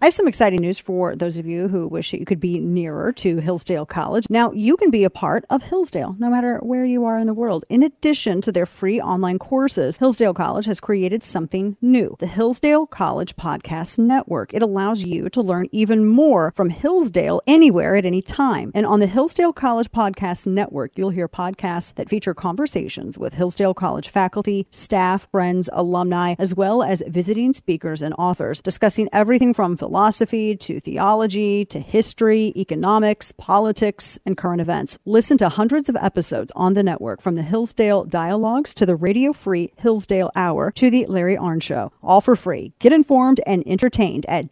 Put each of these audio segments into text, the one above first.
I have some exciting news for those of you who wish that you could be nearer to Hillsdale College. Now, you can be a part of Hillsdale, no matter where you are in the world. In addition to their free online courses, Hillsdale College has created something new, the Hillsdale College Podcast Network. It allows you to learn even more from Hillsdale anywhere at any time. And on the Hillsdale College Podcast Network, you'll hear podcasts that feature conversations with Hillsdale College faculty, staff, friends, alumni, as well as visiting speakers and authors, discussing everything from philosophy to theology to history, economics, politics, and current events. Listen to hundreds of episodes on the network, from the Hillsdale Dialogues to the radio-free Hillsdale Hour to the Larry Arnn Show, all for free. Get informed and entertained at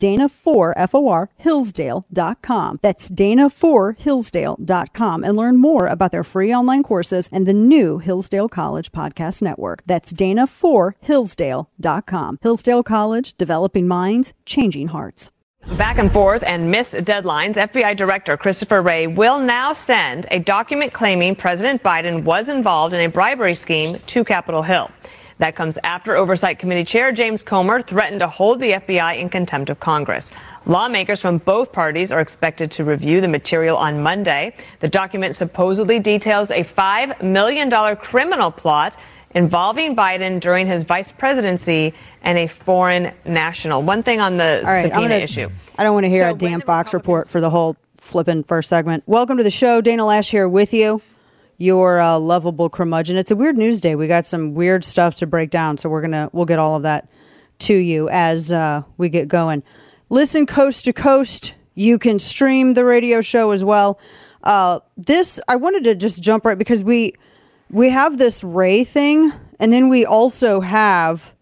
Dana4Hillsdale.com. That's Dana4Hillsdale.com, and learn more about their free online courses and the new Hillsdale College Podcast Network. That's Dana4Hillsdale.com. Hillsdale College, developing minds, changing hearts. Back and forth and missed deadlines. FBI Director Christopher Wray will now send a document claiming President Biden was involved in a bribery scheme to Capitol Hill. That comes after Oversight Committee Chair James Comer threatened to hold the FBI in contempt of Congress. Lawmakers from both parties are expected to review the material on Monday. The document supposedly details a $5 million criminal plot involving Biden during his vice presidency and a foreign national. One thing on the subpoena issue. I don't want to hear a damn Fox report for the whole flipping first segment. Welcome to the show. Dana Loesch here with you, your lovable curmudgeon. It's a weird news day. We got some weird stuff to break down, so we'll get all of that to you as we get going. Listen coast to coast. You can stream the radio show as well. I wanted to just jump right, because we have this Wray thing, and then we also have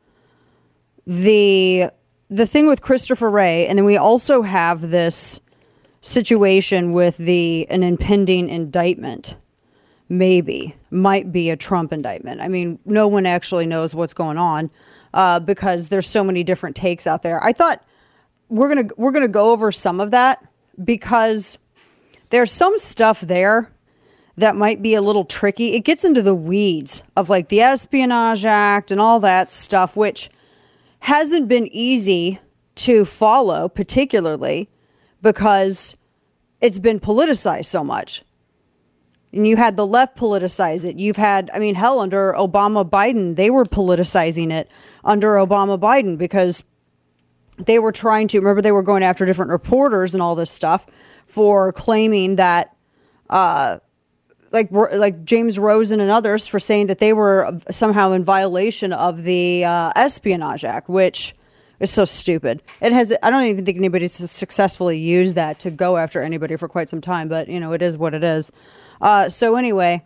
the thing with Christopher Wray, and then we also have this situation with an impending indictment. Might be a Trump indictment. I mean, no one actually knows what's going on because there's so many different takes out there. I thought we're gonna go over some of that, because there's some stuff there that might be a little tricky. It gets into the weeds of like the Espionage Act and all that stuff, which hasn't been easy to follow, particularly because it's been politicized so much. And you had the left politicize it. You've had, hell, under Obama, Biden, they were politicizing it under Obama, Biden, because they were trying to, remember, they were going after different reporters and all this stuff for claiming that, like James Rosen and others, for saying that they were somehow in violation of the Espionage Act, which is so stupid. I don't even think anybody's successfully used that to go after anybody for quite some time, but it is what it is. So anyway,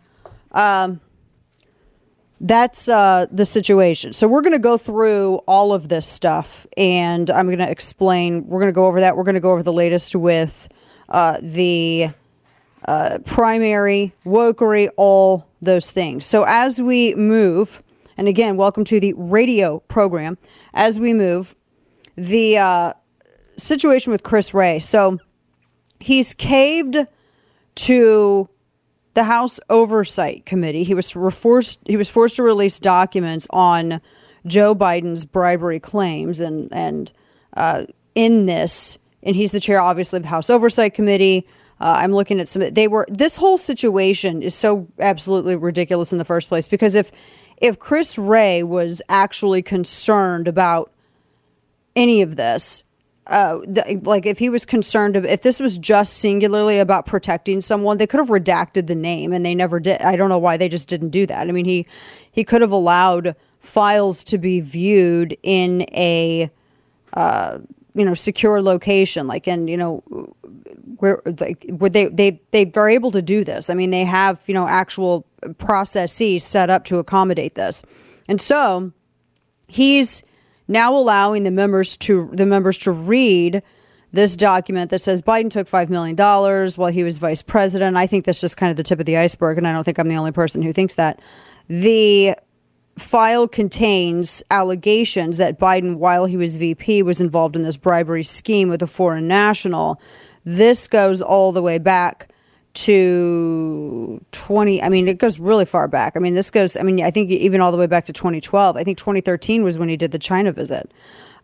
that's the situation. So we're going to go through all of this stuff, and I'm going to explain. We're going to go over that. We're going to go over the latest with the primary, wokery, all those things. So as we move, and again, welcome to the radio program. As we move, the situation with Chris Wray. So he's caved to the House Oversight Committee. He was forced to release documents on Joe Biden's bribery claims, and in this, and he's the chair, obviously, of the House Oversight Committee. I'm looking at this whole situation is so absolutely ridiculous in the first place, because if Chris Wray was actually concerned about any of this, if he was concerned, if this was just singularly about protecting someone, they could have redacted the name, and they never did. I don't know why they just didn't do that. I mean, he could have allowed files to be viewed in a secure location, where they are able to do this. I mean, they have actual processes set up to accommodate this, and so he's now allowing the members to read this document that says Biden took $5 million while he was vice president. I think that's just kind of the tip of the iceberg, and I don't think I'm the only person who thinks that. The file contains allegations that Biden, while he was VP, was involved in this bribery scheme with a foreign national. This goes all the way back to it goes really far back. I think even all the way back to 2012. I think 2013 was when he did the China visit.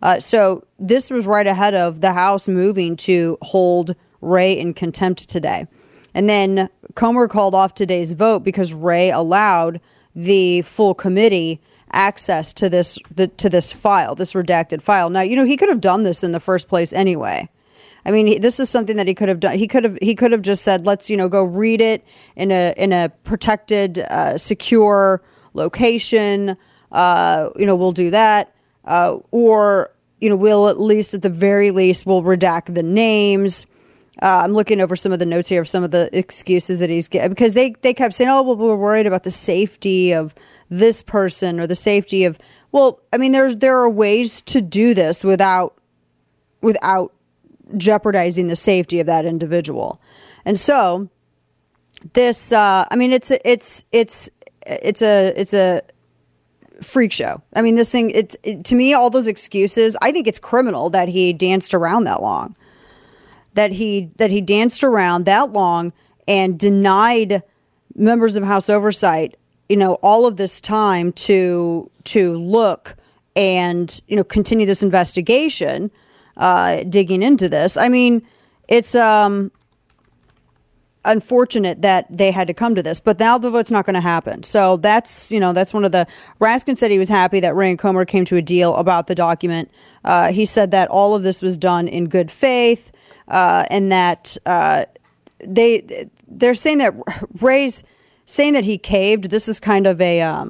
So this was right ahead of the House moving to hold Wray in contempt today. And then Comer called off today's vote because Wray allowed the full committee access to this file, this redacted file. Now, he could have done this in the first place anyway. I mean, this is something that he could have done. He could have just said, let's, go read it in a protected, secure location. We'll do that. Or we'll at least, at the very least, we'll redact the names. I'm looking over some of the notes here of some of the excuses that he's getting, because they kept saying, oh, well, we're worried about the safety of this person or the safety of, well, I mean, there are ways to do this without jeopardizing the safety of that individual. And so this, it's a freak show. I mean, this thing, to me, all those excuses, I think it's criminal that he danced around that long. That he danced around that long and denied members of House Oversight, all of this time to look and, continue this investigation, digging into this. I mean, it's unfortunate that they had to come to this, but now the vote's not going to happen. So that's one of the, Raskin said he was happy that Wray and Comer came to a deal about the document. He said that all of this was done in good faith. And that they're saying that Wray's saying that he caved. This is kind of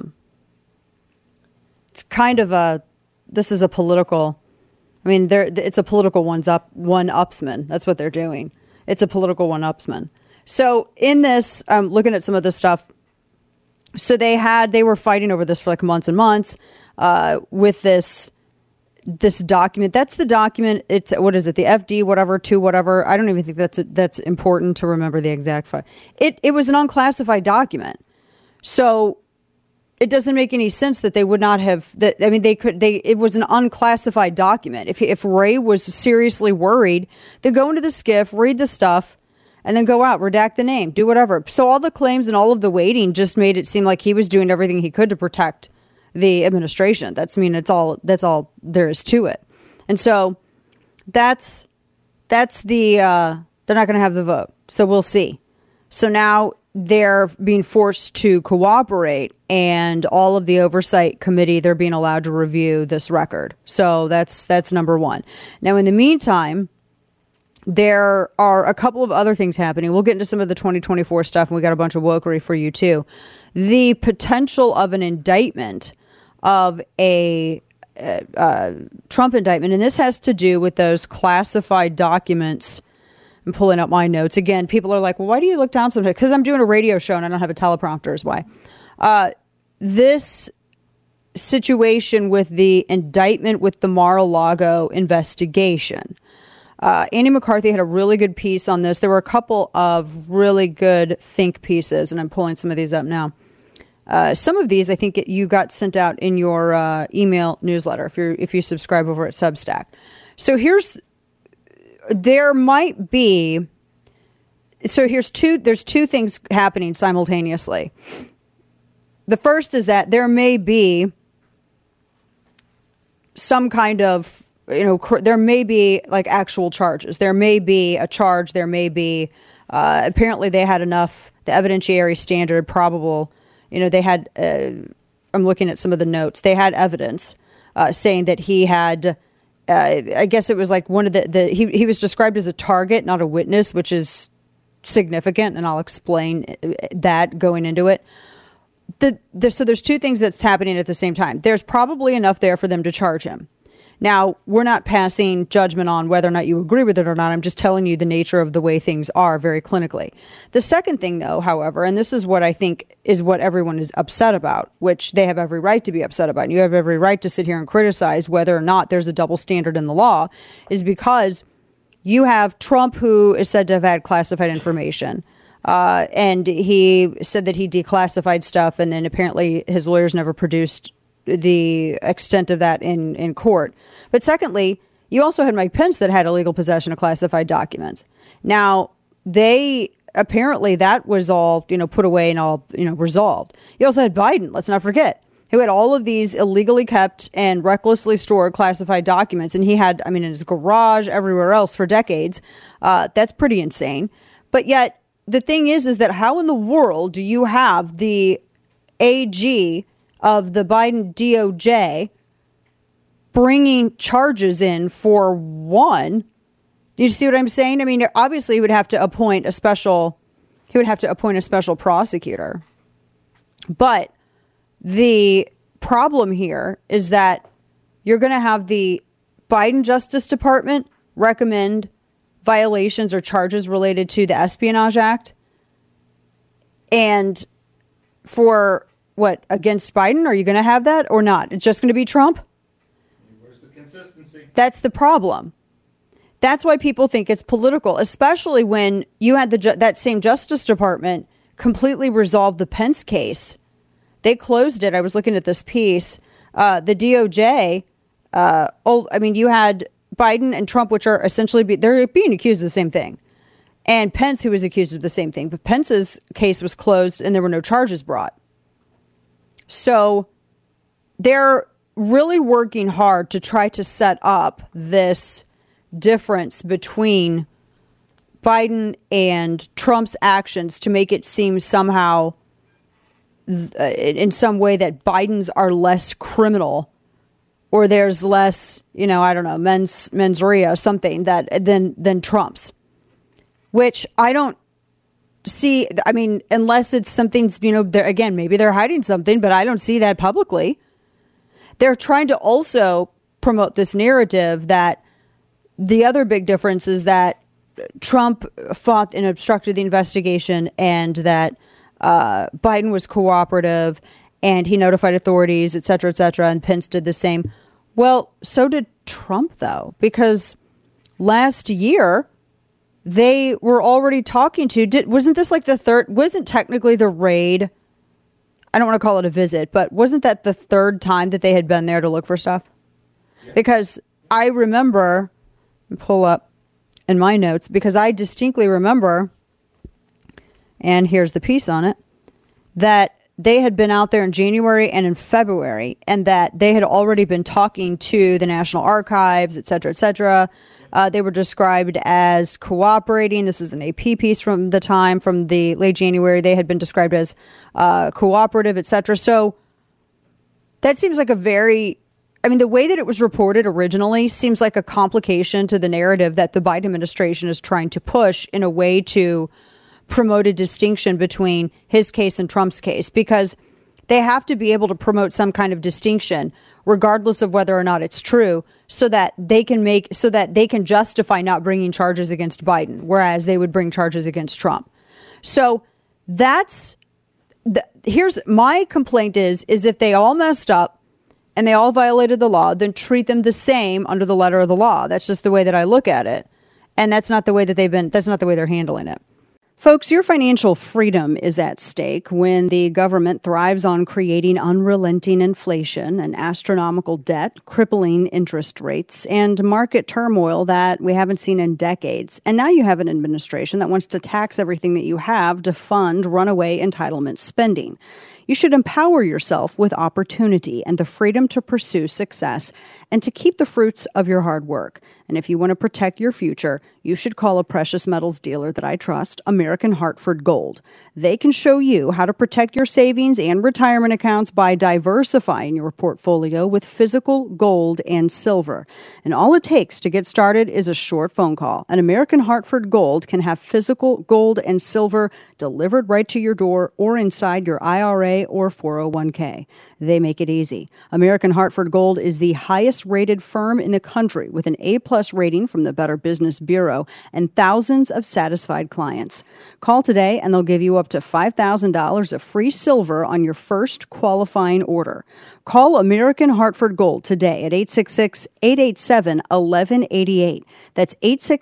this is a political. I mean, it's a political one-upsman. That's what they're doing. It's a political one-upsman. So in this, I'm looking at some of this stuff. So they were fighting over this for like months and months with this document. That's the document. It's, what is it? The FD, whatever, to whatever. I don't even think that's important to remember the exact file. It was an unclassified document. So it doesn't make any sense that they would not have that. I mean, it was an unclassified document. If Wray was seriously worried, then go into the SCIF, read the stuff, and then go out, redact the name, do whatever. So all the claims and all of the waiting just made it seem like he was doing everything he could to protect the administration. That's all there is to it. And so that's the, they're not going to have the vote. So we'll see. So now they're being forced to cooperate, and all of the oversight committee, they're being allowed to review this record. So that's number one. Now, in the meantime, there are a couple of other things happening. We'll get into some of the 2024 stuff, and we got a bunch of wokery for you too. The potential of an indictment of a Trump indictment, and this has to do with those classified documents. I'm pulling up my notes again. People are like, well, why do you look down sometimes? Because I'm doing a radio show and I don't have a teleprompter is why. This situation with the indictment with the Mar-a-Lago investigation. Andy McCarthy had a really good piece on this. There were a couple of really good think pieces, and I'm pulling some of these up now. Some of these, I think you got sent out in your email newsletter if you subscribe over at Substack. So there's two things happening simultaneously. The first is that there may be some kind of, there may be like actual charges. There may be a charge. There may be, apparently they had enough, the evidentiary standard probable, they had, I'm looking at some of the notes. They had evidence saying that he had, I guess it was like one of he was described as a target, not a witness, which is significant. And I'll explain that going into it. So there's two things that's happening at the same time. There's probably enough there for them to charge him. Now, we're not passing judgment on whether or not you agree with it or not. I'm just telling you the nature of the way things are very clinically. The second thing, though, however, and this is what I think is what everyone is upset about, which they have every right to be upset about, and you have every right to sit here and criticize whether or not there's a double standard in the law, is because you have Trump, who is said to have had classified information. And he said that he declassified stuff, and then apparently his lawyers never produced the extent of that in court. But secondly, you also had Mike Pence that had illegal possession of classified documents. Now, apparently that was all, put away and all, resolved. You also had Biden, let's not forget, who had all of these illegally kept and recklessly stored classified documents. And he had, in his garage, everywhere else for decades. That's pretty insane. But yet the thing is that how in the world do you have the AG of the Biden DOJ bringing charges in for one? Do you see what I'm saying? Obviously he would have to appoint a special prosecutor. But the problem here is that you're going to have the Biden Justice Department recommend violations or charges related to the Espionage Act. And for what, against Biden? Are you going to have that or not? It's just going to be Trump? Where's the consistency? That's the problem. That's why people think it's political, especially when you had that same Justice Department completely resolve the Pence case. They closed it. I was looking at this piece. The DOJ, you had Biden and Trump, which are essentially, they're being accused of the same thing. And Pence, who was accused of the same thing. But Pence's case was closed and there were no charges brought. So they're really working hard to try to set up this difference between Biden and Trump's actions to make it seem somehow in some way that Biden's are less criminal or there's less, mens rea, something than Trump's, which I don't see. Unless it's something's, again, maybe they're hiding something, but I don't see that publicly. They're trying to also promote this narrative that the other big difference is that Trump fought and obstructed the investigation and that Biden was cooperative and he notified authorities, et cetera, and Pence did the same. Well, so did Trump, though, because last year they were already talking to, wasn't this like wasn't technically the raid? I don't want to call it a visit, but wasn't that the third time that they had been there to look for stuff? Yeah. Because I remember, pull up in my notes, because I distinctly remember, and here's the piece on it, that they had been out there in January and in February, and that they had already been talking to the National Archives, et cetera, et cetera. They were described as cooperating. This is an AP piece from the late January. They had been described as cooperative, et cetera. So that seems like the way that it was reported originally seems like a complication to the narrative that the Biden administration is trying to push in a way to promote a distinction between his case and Trump's case, because they have to be able to promote some kind of distinction regardless of whether or not it's true, so that they can justify not bringing charges against Biden, whereas they would bring charges against Trump. So here's my complaint is if they all messed up and they all violated the law, then treat them the same under the letter of the law. That's just the way that I look at it. And that's not the way that that's not the way they're handling it. Folks, your financial freedom is at stake when the government thrives on creating unrelenting inflation and astronomical debt, crippling interest rates, and market turmoil that we haven't seen in decades. And now you have an administration that wants to tax everything that you have to fund runaway entitlement spending. You should empower yourself with opportunity and the freedom to pursue success and to keep the fruits of your hard work. And if you want to protect your future, you should call a precious metals dealer that I trust, American Hartford Gold. They can show you how to protect your savings and retirement accounts by diversifying your portfolio with physical gold and silver. And all it takes to get started is a short phone call. And American Hartford Gold can have physical gold and silver delivered right to your door or inside your IRA or 401k. They make it easy. American Hartford Gold is the highest rated firm in the country with an A+ rating from the Better Business Bureau and thousands of satisfied clients. Call today and they'll give you up to $5,000 of free silver on your first qualifying order. Call American Hartford Gold today at 866-887-1188. That's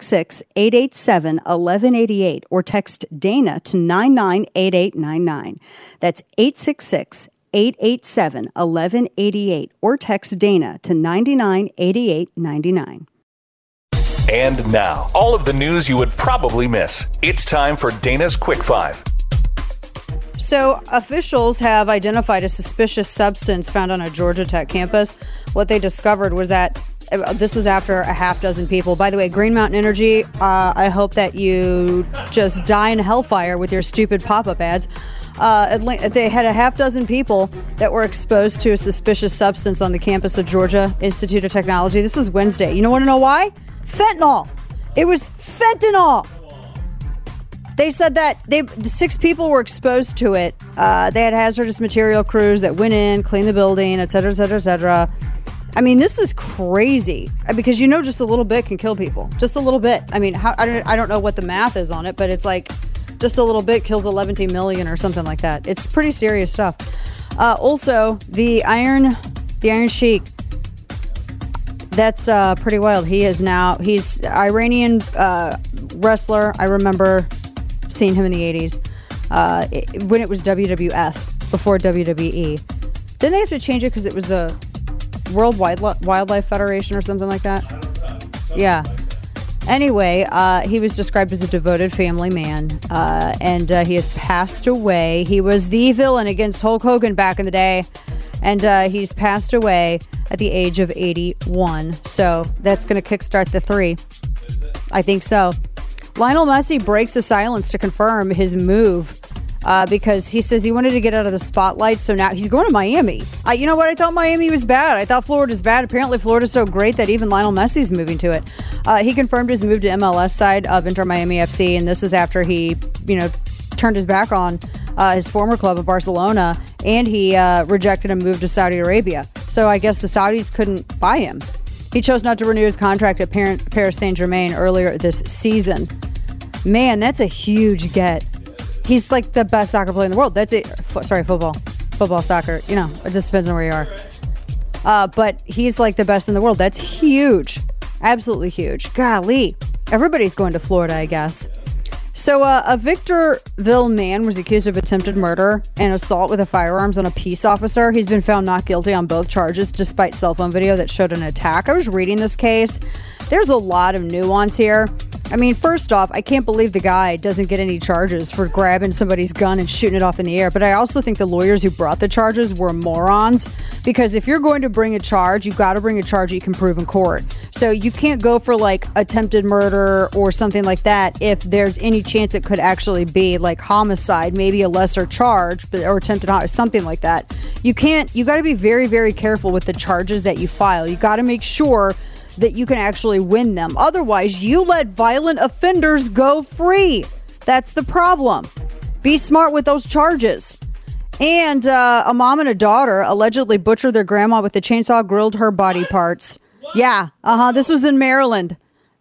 866-887-1188 or text Dana to 998899. That's 866-887-1188 or text Dana to 998899. And now, all of the news you would probably miss. It's time for Dana's Quick Five. So officials have identified a suspicious substance found on a Georgia Tech campus. What they discovered was that this was after a half dozen people. By the way, Green Mountain Energy, I hope that you just die in hellfire with your stupid pop-up ads. They had a half dozen people that were exposed to a suspicious substance on the campus of Georgia Institute of Technology. This was Wednesday. You want to know why? Fentanyl. It was fentanyl. They said that the 6 people were exposed to it. They had hazardous material crews that went in, cleaned the building, et cetera, et cetera, et cetera. I mean, this is crazy because just a little bit can kill people. Just a little bit. I mean, I don't know what the math is on it, but it's like just a little bit kills 11 million or something like that. It's pretty serious stuff. Also, the Iron Sheik. That's pretty wild. He's Iranian wrestler. I remember seeing him in the 80s when it was WWF before WWE. Didn't they have to change it because it was the World Wildlife Federation or something like that? Yeah. Anyway, he was described as a devoted family man, and he has passed away. He was the villain against Hulk Hogan back in the day, and he's passed away at the age of 81. So that's going to kickstart the 3. I think so. Lionel Messi breaks the silence to confirm his move because he says he wanted to get out of the spotlight. So now he's going to Miami. You know what? I thought Miami was bad. I thought Florida's bad. Apparently Florida's so great that even Lionel Messi's moving to it. He confirmed his move to MLS side of Inter Miami FC. And this is after he, turned his back on his former club of Barcelona. And he rejected a move to Saudi Arabia. So I guess the Saudis couldn't buy him. He chose not to renew his contract at Paris Saint-Germain earlier this season. Man, that's a huge get. He's like the best soccer player in the world. That's it. Football, soccer. It just depends on where you are. But he's like the best in the world. That's huge. Absolutely huge. Golly. Everybody's going to Florida, I guess. So a Victorville man was accused of attempted murder and assault with a firearms on a peace officer. He's been found not guilty on both charges despite cell phone video that showed an attack. I was reading this case. There's a lot of nuance here. I mean, first off, I can't believe the guy doesn't get any charges for grabbing somebody's gun and shooting it off in the air. But I also think the lawyers who brought the charges were morons, because if you're going to bring a charge, you got to bring a charge you can prove in court. So you can't go for like attempted murder or something like that if there's any chance it could actually be like homicide, maybe a lesser charge, or attempted something like that. You got to be very, very careful with the charges that you file. You got to make sure that you can actually win them. Otherwise, you let violent offenders go free. That's the problem. Be smart with those charges. And a mom and a daughter allegedly butchered their grandma with a chainsaw, grilled her body parts. Yeah, This was in Maryland.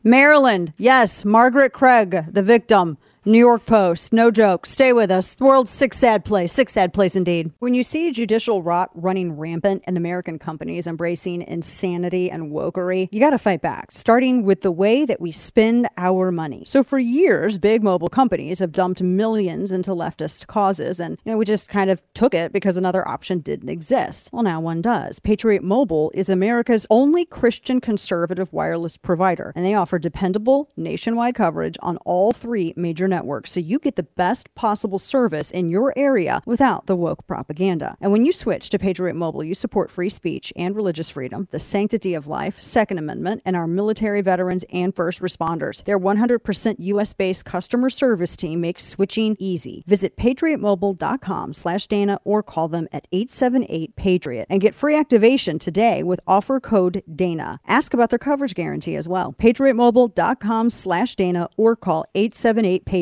Yes, Margaret Craig, the victim. New York Post. No joke. Stay with us. The world's sick, sad place indeed. When you see judicial rot running rampant and American companies embracing insanity and wokery, you got to fight back, starting with the way that we spend our money. So for years, big mobile companies have dumped millions into leftist causes, and we just kind of took it because another option didn't exist. Well, now one does. Patriot Mobile is America's only Christian conservative wireless provider, and they offer dependable nationwide coverage on all 3 major networks, so you get the best possible service in your area without the woke propaganda. And when you switch to Patriot Mobile, you support free speech and religious freedom, the sanctity of life, Second Amendment, and our military veterans and first responders. Their 100% U.S.-based customer service team makes switching easy. Visit patriotmobile.com/Dana or call them at 878-PATRIOT and get free activation today with offer code Dana. Ask about their coverage guarantee as well. patriotmobile.com/Dana or call 878-PATRIOT.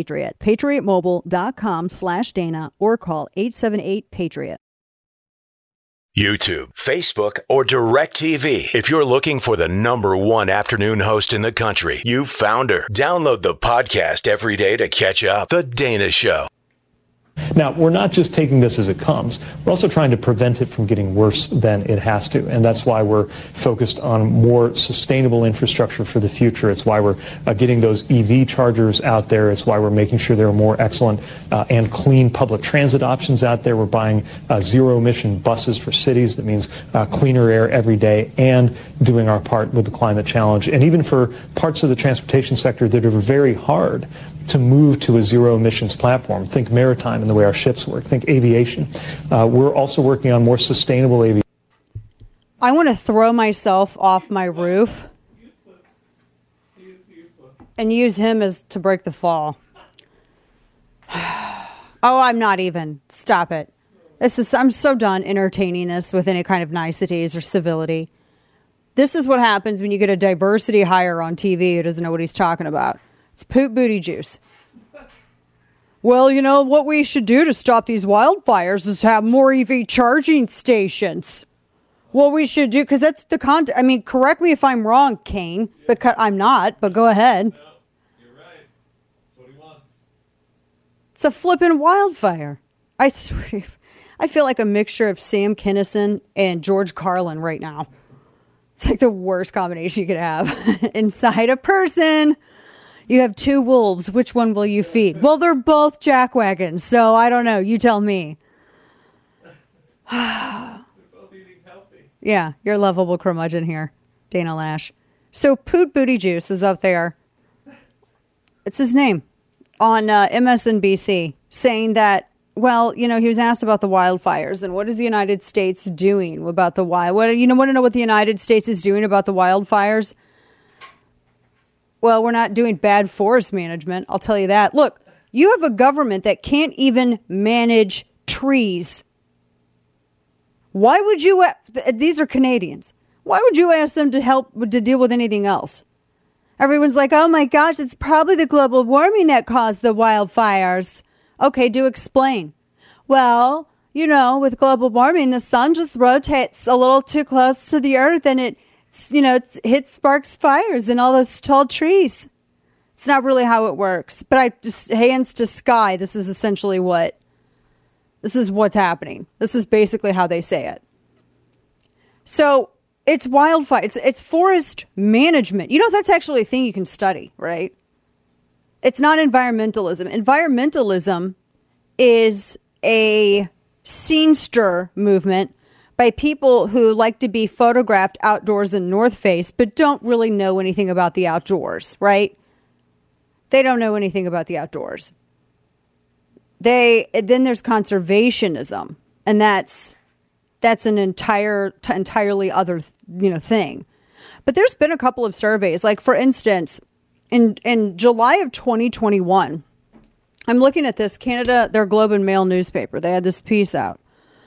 patriotmobile.com/Dana or call 878-PATRIOT. YouTube, Facebook, or DirecTV. If you're looking for the #1 afternoon host in the country, you've found her. Download the podcast every day to catch up. The Dana Show. Now, we're not just taking this as it comes. We're also trying to prevent it from getting worse than it has to. And that's why we're focused on more sustainable infrastructure for the future. It's why we're getting those EV chargers out there. It's why we're making sure there are more excellent and clean public transit options out there. We're buying zero-emission buses for cities. That means cleaner air every day, and doing our part with the climate challenge. And even for parts of the transportation sector that are very hard to move to a zero emissions platform. Think maritime and the way our ships work. Think aviation. We're also working on more sustainable aviation. I want to throw myself off my roof and use him as to break the fall. Oh, I'm not even. Stop it. I'm so done entertaining this with any kind of niceties or civility. This is what happens when you get a diversity hire on TV who doesn't know what he's talking about. It's poop booty juice. Well, you know, what we should do to stop these wildfires is have more EV charging stations. What we should do, because that's the content. I mean, correct me if I'm wrong, Kane, because I'm not, but go ahead. No, you're right. That's what he wants. It's a flippin' wildfire. I swear, I feel like a mixture of Sam Kinison and George Carlin right now. It's like the worst combination you could have. Inside a person, you have two wolves. Which one will you feed? Well, they're both jackwagons, so I don't know. You tell me. They're both eating healthy. Yeah, you're lovable curmudgeon here, Dana Lash. So Poot Booty Juice is up there. It's his name on MSNBC saying that, well, you know, he was asked about the wildfires and what is the United States doing about the wild. What, you know, want to know what the United States is doing about the wildfires? Well, we're not doing bad forest management. I'll tell you that. Look, you have a government that can't even manage trees. Why would you? These are Canadians. Why would you ask them to help to deal with anything else? Everyone's like, oh my gosh, it's probably the global warming that caused the wildfires. Okay, do explain. Well, you know, with global warming, the sun just rotates a little too close to the earth and it sparks fires in all those tall trees. It's not really how it works. But I just, hands to sky, this is essentially what's happening. This is basically how they say it. So it's wildfire. It's forest management. You know, that's actually a thing you can study, right? It's not environmentalism. Environmentalism is a scenester movement by people who like to be photographed outdoors in North Face, but don't really know anything about the outdoors, right? They don't know anything about the outdoors. Then there's conservationism, and that's an entirely other thing. But there's been a couple of surveys, like for instance, in July of 2021, I'm looking at this Canada, their Globe and Mail newspaper. They had this piece out.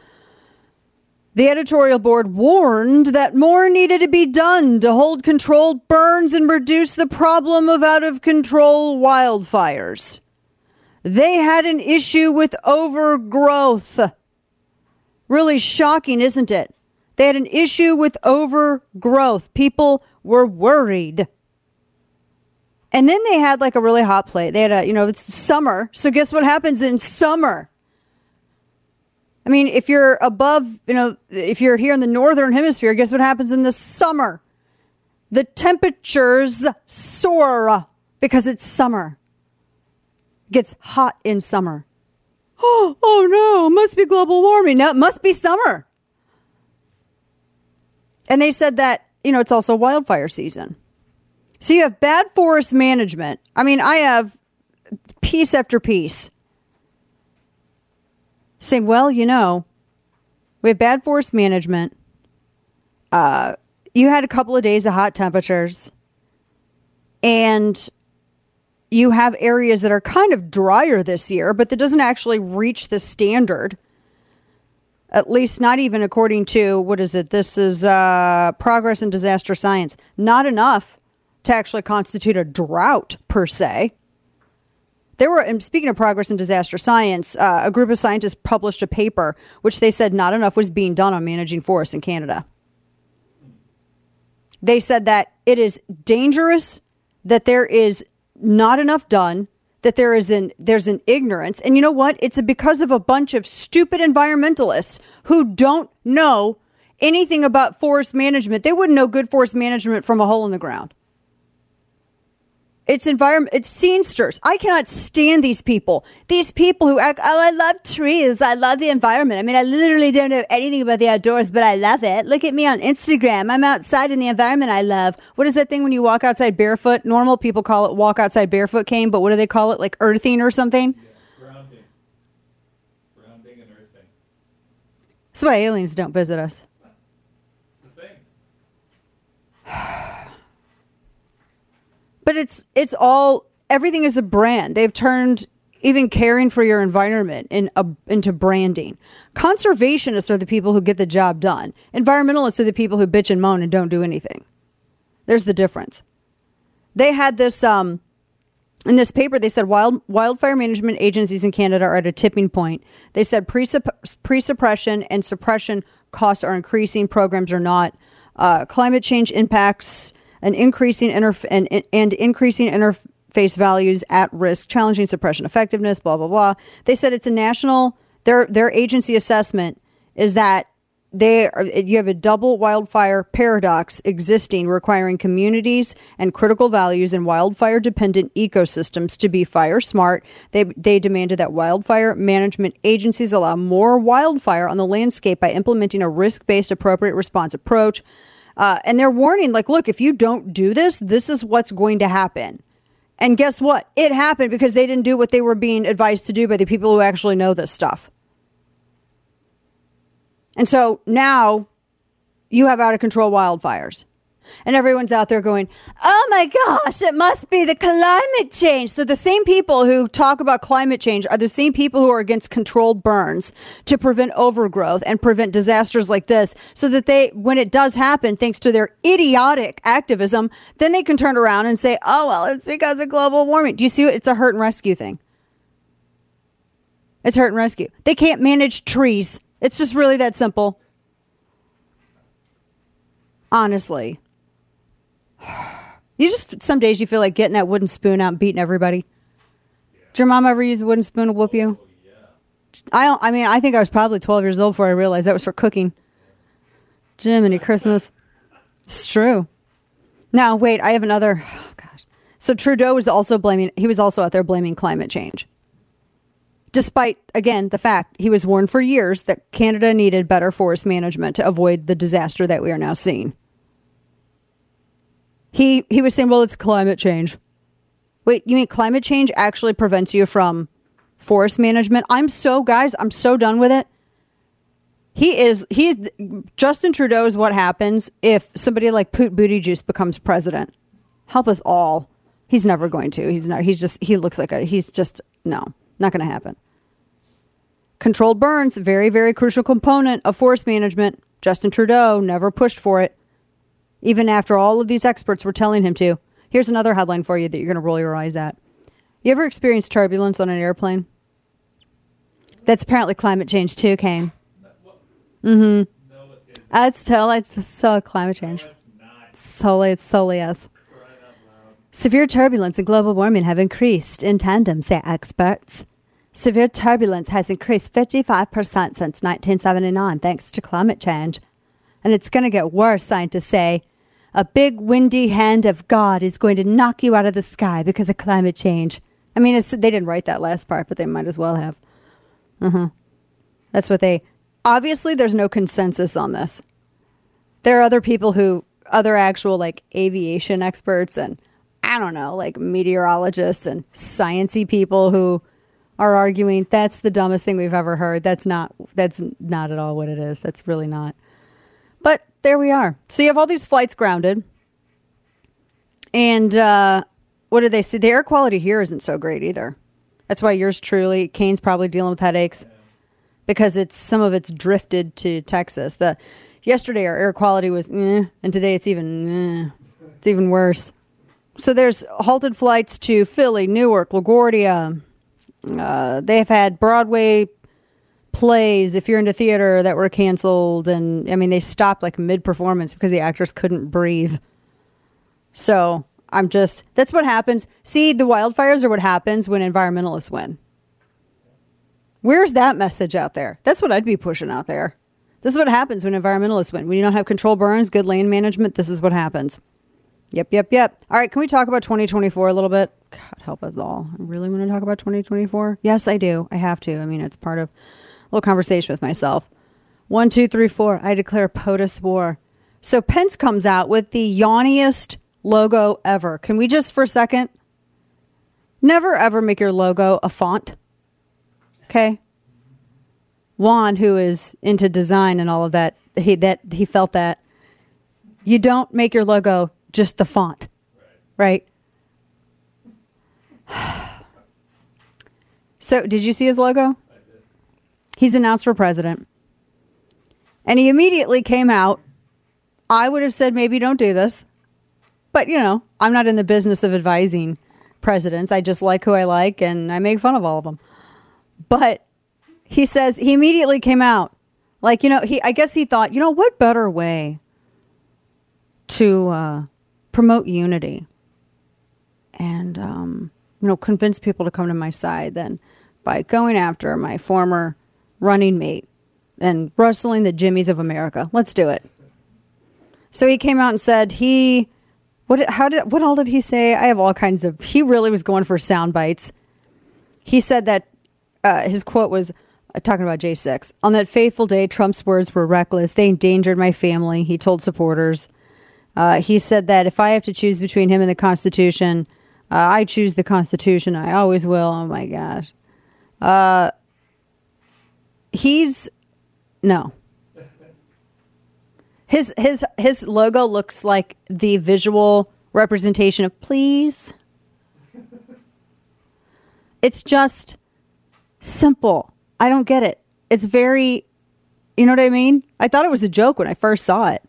The editorial board warned that more needed to be done to hold controlled burns and reduce the problem of out-of-control wildfires. They had an issue with overgrowth. Really shocking, isn't it? They had an issue with overgrowth. People were worried. And then they had like a really hot plate. They had it's summer. So guess what happens in summer? I mean, if you're above, if you're here in the northern hemisphere, guess what happens in the summer? The temperatures soar because it's summer. It gets hot in summer. Oh no, it must be global warming. No, it must be summer. And they said that, it's also wildfire season. So you have bad forest management. I mean, I have piece after piece saying, well, we have bad forest management. You had a couple of days of hot temperatures. And you have areas that are kind of drier this year, but that doesn't actually reach the standard. At least not even according to, what is it? This is Progress in Disaster Science. Not enough to actually constitute a drought per se. And speaking of Progress in Disaster Science, a group of scientists published a paper which they said not enough was being done on managing forests in Canada. They said that it is dangerous, that there is not enough done, that there's an ignorance. And you know what? It's because of a bunch of stupid environmentalists who don't know anything about forest management. They wouldn't know good forest management from a hole in the ground. It's environment. It's scenesters. I cannot stand these people. These people who act, oh, I love trees. I love the environment. I mean, I literally don't know anything about the outdoors, but I love it. Look at me on Instagram. I'm outside in the environment I love. What is that thing when you walk outside barefoot? Normal people call it walk outside barefoot cane, but what do they call it? Like earthing or something? Yeah, grounding. Grounding and earthing. That's why aliens don't visit us. It's a thing. But it's all, everything is a brand. They've turned even caring for your environment into branding. Conservationists are the people who get the job done. Environmentalists are the people who bitch and moan and don't do anything. There's the difference. They had this, in this paper, they said wildfire management agencies in Canada are at a tipping point. They said pre-suppression and suppression costs are increasing, programs are not. Climate change impacts and increasing increasing interface values at risk, challenging suppression effectiveness, blah, blah, blah. They said it's a national, their agency assessment is that you have a double wildfire paradox existing, requiring communities and critical values in wildfire-dependent ecosystems to be fire smart. They demanded that wildfire management agencies allow more wildfire on the landscape by implementing a risk-based appropriate response approach. And they're warning, like, look, if you don't do this, this is what's going to happen. And guess what? It happened because they didn't do what they were being advised to do by the people who actually know this stuff. And so now you have out of control wildfires. And everyone's out there going, oh my gosh, it must be the climate change. So the same people who talk about climate change are the same people who are against controlled burns to prevent overgrowth and prevent disasters like this, so that when it does happen, thanks to their idiotic activism, then they can turn around and say, oh, well, it's because of global warming. Do you see it? It's a hurt and rescue thing. It's hurt and rescue. They can't manage trees. It's just really that simple. Honestly. Some days you feel like getting that wooden spoon out and beating everybody. Did your mom ever use a wooden spoon to whoop you? I think I was probably 12 years old before I realized that was for cooking. Jiminy Christmas. It's true. Now, wait, I have another. Oh, gosh. So Trudeau was also out there blaming climate change. Despite, again, the fact he was warned for years that Canada needed better forest management to avoid the disaster that we are now seeing. He was saying, well, it's climate change. Wait, you mean climate change actually prevents you from forest management? I'm so done with it. Justin Trudeau is what happens if somebody like Poot Buttigieg becomes president. Help us all. He's never going to. He's not going to happen. Controlled burns, very, very crucial component of forest management. Justin Trudeau never pushed for it, even after all of these experts were telling him to. Here's another headline for you that you're going to roll your eyes at. You ever experienced turbulence on an airplane? That's apparently climate change too, Kane. Mm-hmm. No, it's so climate change. No, it's not. It's solely us. Severe turbulence and global warming have increased in tandem, say experts. Severe turbulence has increased 55% since 1979 thanks to climate change. And it's going to get worse, scientists say. A big windy hand of God is going to knock you out of the sky because of climate change. I mean, they didn't write that last part, but they might as well have. That's what obviously there's no consensus on this. There are other people other actual like aviation experts and I don't know, like meteorologists and sciencey people who are arguing that's the dumbest thing we've ever heard. That's not at all what it is. That's really not. But there we are. So you have all these flights grounded. And what do they say? The air quality here isn't so great either. That's why yours truly, Kane's probably dealing with headaches because some of it's drifted to Texas. Yesterday our air quality was and today it's even worse. So there's halted flights to Philly, Newark, LaGuardia. They've had Broadway plays, if you're into theater, that were canceled. And I mean, they stopped like mid-performance because the actors couldn't breathe. So that's what happens. See, the wildfires are what happens when environmentalists win. Where's that message out there? That's what I'd be pushing out there. This is what happens when environmentalists win. When you don't have control burns, good land management, this is what happens. Yep. All right, can we talk about 2024 a little bit? God help us all. I really want to talk about 2024? Yes, I do. I have to. I mean, it's part of a little conversation with myself. 1, 2, 3, 4. I declare POTUS war. So Pence comes out with the yawniest logo ever. Can we just for a second never ever make your logo a font? Okay. Juan, who is into design and all of that, he felt that you don't make your logo just the font, right? So, did you see his logo? I did. He's announced for president, and he immediately came out. I would have said maybe don't do this, but I'm not in the business of advising presidents. I just like who I like, and I make fun of all of them. But he says he immediately came out, like I guess he thought, what better way to promote unity and convince people to come to my side than by going after my former running mate and rustling the jimmies of America. Let's do it. So he came out and said what all did he say? I have all kinds of, he really was going for sound bites. He said that his quote was, talking about J6, on that fateful day, Trump's words were reckless. They endangered my family, he told supporters. He said that if I have to choose between him and the Constitution, I choose the Constitution. I always will. Oh my gosh. No. His logo looks like the visual representation of please. It's just simple. I don't get it. It's very, you know what I mean? I thought it was a joke when I first saw it.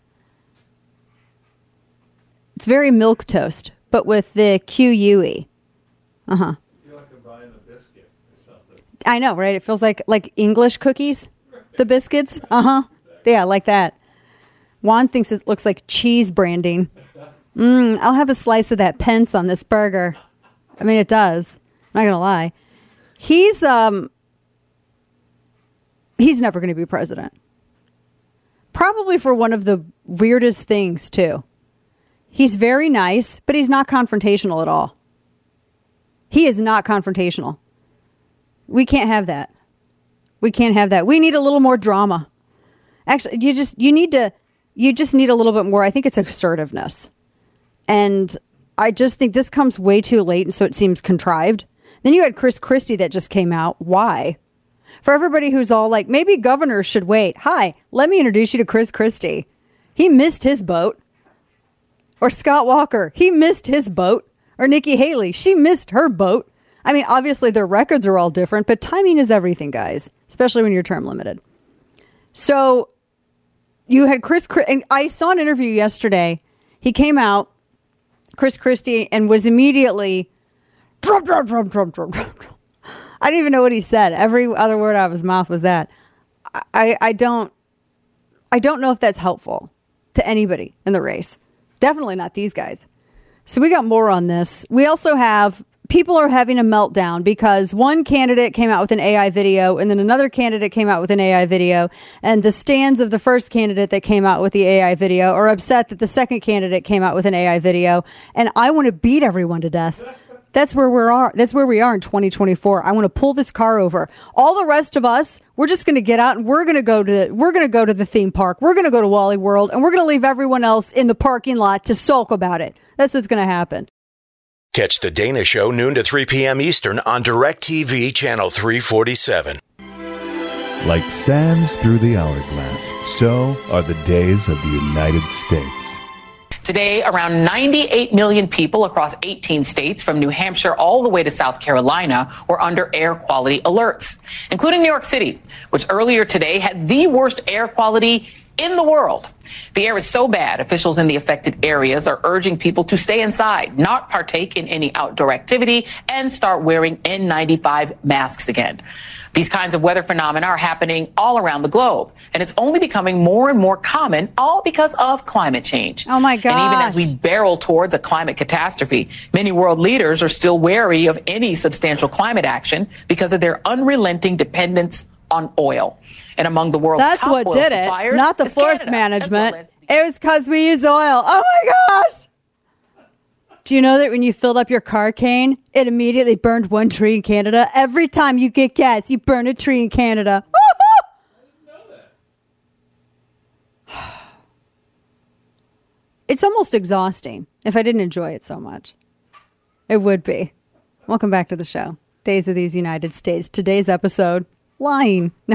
It's very milquetoast, but with the QUE. I feel like I'm buying a biscuit or something. I know, right? It feels like English cookies, the biscuits. Yeah, like that. Juan thinks it looks like cheese branding. I'll have a slice of that Pence on this burger. I mean, it does. I'm not going to lie. He's never going to be president. Probably for one of the weirdest things, too. He's very nice, but he's not confrontational at all. He is not confrontational. We can't have that. We can't have that. We need a little more drama. Actually, you just need a little bit more. I think it's assertiveness. And I just think this comes way too late, and so it seems contrived. Then you had Chris Christie that just came out. Why? For everybody who's all like, maybe governors should wait. Hi, let me introduce you to Chris Christie. He missed his boat. Or Scott Walker, he missed his boat. Or Nikki Haley, she missed her boat. I mean, obviously their records are all different, but timing is everything, guys, especially when you're term limited. So you had and I saw an interview yesterday. He came out, Chris Christie, and was immediately Trump. I didn't even know what he said. Every other word out of his mouth was that. I don't know if that's helpful to anybody in the race. Definitely not these guys. So we got more on this. We also have people are having a meltdown because one candidate came out with an AI video and then another candidate came out with an AI video. And the stands of the first candidate that came out with the AI video are upset that the second candidate came out with an AI video. And I want to beat everyone to death. That's where we are. That's where we are in 2024. I want to pull this car over. All the rest of us, we're just going to get out and we're going to go to the theme park. We're going to go to Wally World and we're going to leave everyone else in the parking lot to sulk about it. That's what's going to happen. Catch the Dana Show noon to 3 p.m. Eastern on DirecTV channel 347. Like sands through the hourglass, so are the days of the United States. Today, around 98 million people across 18 states, from New Hampshire all the way to South Carolina, were under air quality alerts, including New York City, which earlier today had the worst air quality in the world. The air is so bad, officials in the affected areas are urging people to stay inside, not partake in any outdoor activity, and start wearing N95 masks again. These kinds of weather phenomena are happening all around the globe, and it's only becoming more and more common, all because of climate change. Oh, my gosh. And even as we barrel towards a climate catastrophe, many world leaders are still wary of any substantial climate action because of their unrelenting dependence on oil. And among the world's That's top what oil did it, suppliers, not the is forest Canada, management. as well as It was because we use oil. Oh, my gosh. Do you know that when you filled up your car, Kane, it immediately burned one tree in Canada? Every time you get gas, you burn a tree in Canada. It's almost exhausting if I didn't enjoy it so much. It would be. Welcome back to the show. Days of these United States. Today's episode, lying. No.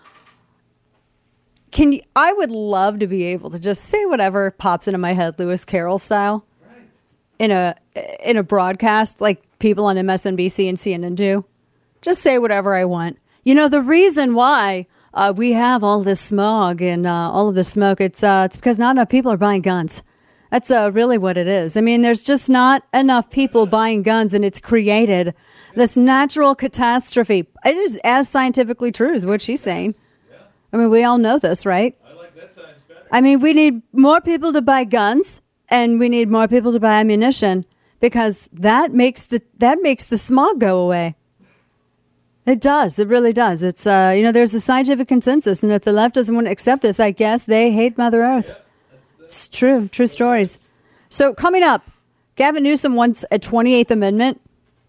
I would love to be able to just say whatever pops into my head, Lewis Carroll style, in a broadcast like people on MSNBC and CNN do. Just say whatever I want. You know, the reason why we have all this smog and all of this smoke, it's because not enough people are buying guns. That's really what it is. I mean, there's just not enough people buying guns, and it's created this natural catastrophe. It is as scientifically true as what she's saying. I mean, we all know this, right? I like that science better. I mean, we need more people to buy guns, and we need more people to buy ammunition, because that makes the smog go away. It does. It really does. It's there's a scientific consensus, and if the left doesn't want to accept this, I guess they hate Mother Earth. Yeah. It's true stories. So coming up, Gavin Newsom wants a 28th Amendment.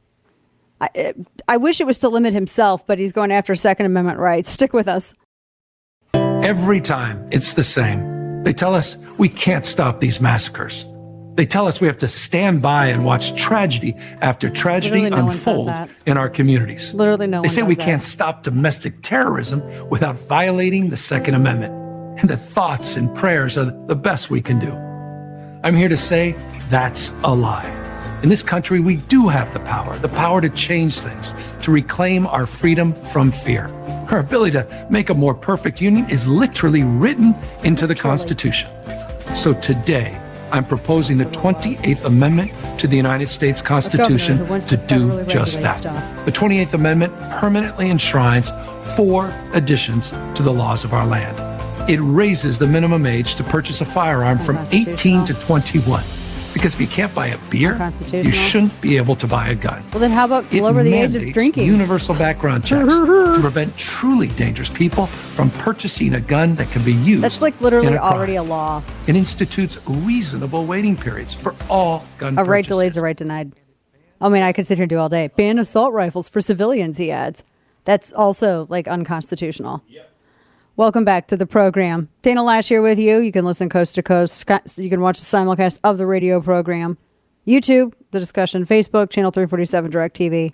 I wish it was to limit himself, but he's going after Second Amendment rights. Stick with us. Every time it's the same. They tell us we can't stop these massacres. They tell us we have to stand by and watch tragedy after tragedy unfold in our communities. Literally no one They say we can't stop domestic terrorism without violating the Second Amendment. And that thoughts and prayers are the best we can do. I'm here to say that's a lie. In this country, we do have the power to change things, to reclaim our freedom from fear. Our ability to make a more perfect union is literally written into the Constitution. So today, I'm proposing the 28th Amendment to the United States Constitution to do just that. The 28th Amendment permanently enshrines 4 additions to the laws of our land. It raises the minimum age to purchase a firearm from 18 to 21. Because if you can't buy a beer, you shouldn't be able to buy a gun. Well, then how about lower the age of drinking? Universal background checks to prevent truly dangerous people from purchasing a gun that can be used. That's like literally already a law. It institutes reasonable waiting periods for all gun purchases. A right delayed is a right denied. I mean, I could sit here and do all day. Ban assault rifles for civilians, he adds. That's also like unconstitutional. Yep. Welcome back to the program. Dana Lash here with you. You can listen coast to coast. You can watch the simulcast of the radio program. YouTube, the discussion. Facebook, Channel 347, DirecTV.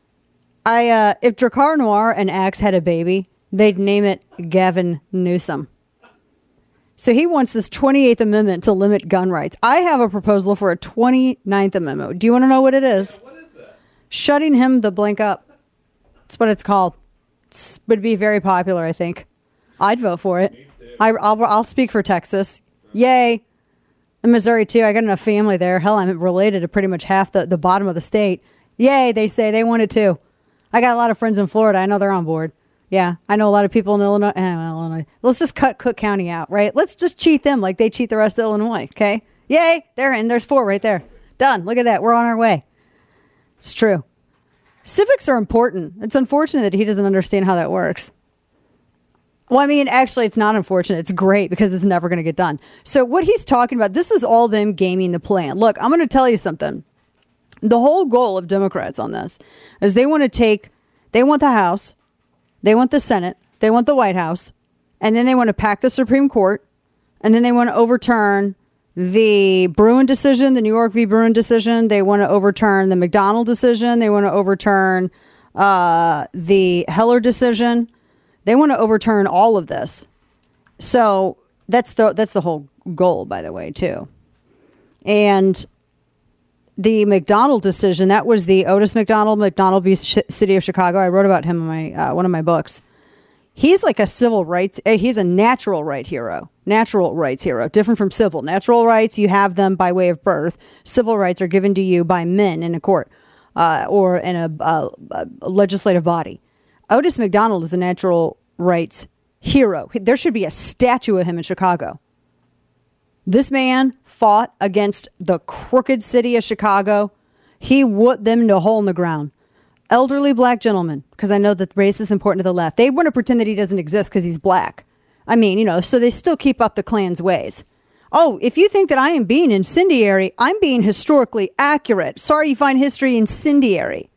If Drakkar Noir and Axe had a baby, they'd name it Gavin Newsom. So he wants this 28th Amendment to limit gun rights. I have a proposal for a 29th Amendment. Do you want to know what it is? What is that? Shutting him the blank up. That's what it's called. It would be very popular, I think. I'd vote for it. I'll speak for Texas. Yay. In Missouri, too. I got enough family there. Hell, I'm related to pretty much half the bottom of the state. Yay, they say. They want it, too. I got a lot of friends in Florida. I know they're on board. Yeah, I know a lot of people in Illinois. Let's just cut Cook County out, right? Let's just cheat them like they cheat the rest of Illinois, okay? Yay, they're in. There's 4 right there. Done. Look at that. We're on our way. It's true. Civics are important. It's unfortunate that he doesn't understand how that works. Well, I mean, actually, it's not unfortunate. It's great because it's never going to get done. So what he's talking about, this is all them gaming the plan. Look, I'm going to tell you something. The whole goal of Democrats on this is they want the House, they want the Senate, they want the White House, and then they want to pack the Supreme Court, and then they want to overturn the Bruen decision, the New York v. Bruen decision. They want to overturn the McDonald decision. They want to overturn the Heller decision. They want to overturn all of this. So that's the whole goal, by the way, too. And the McDonald decision, that was the Otis McDonald v. City of Chicago. I wrote about him in my one of my books. He's like a civil rights, he's a natural rights hero, different from civil. Natural rights, you have them by way of birth. Civil rights are given to you by men in a court or in a legislative body. Otis McDonald is a natural rights hero. There should be a statue of him in Chicago. This man fought against the crooked city of Chicago. He put them in a hole in the ground. Elderly black gentleman, because I know that race is important to the left. They want to pretend that he doesn't exist because he's black. I mean, so they still keep up the Klan's ways. Oh, if you think that I am being incendiary, I'm being historically accurate. Sorry you find history incendiary.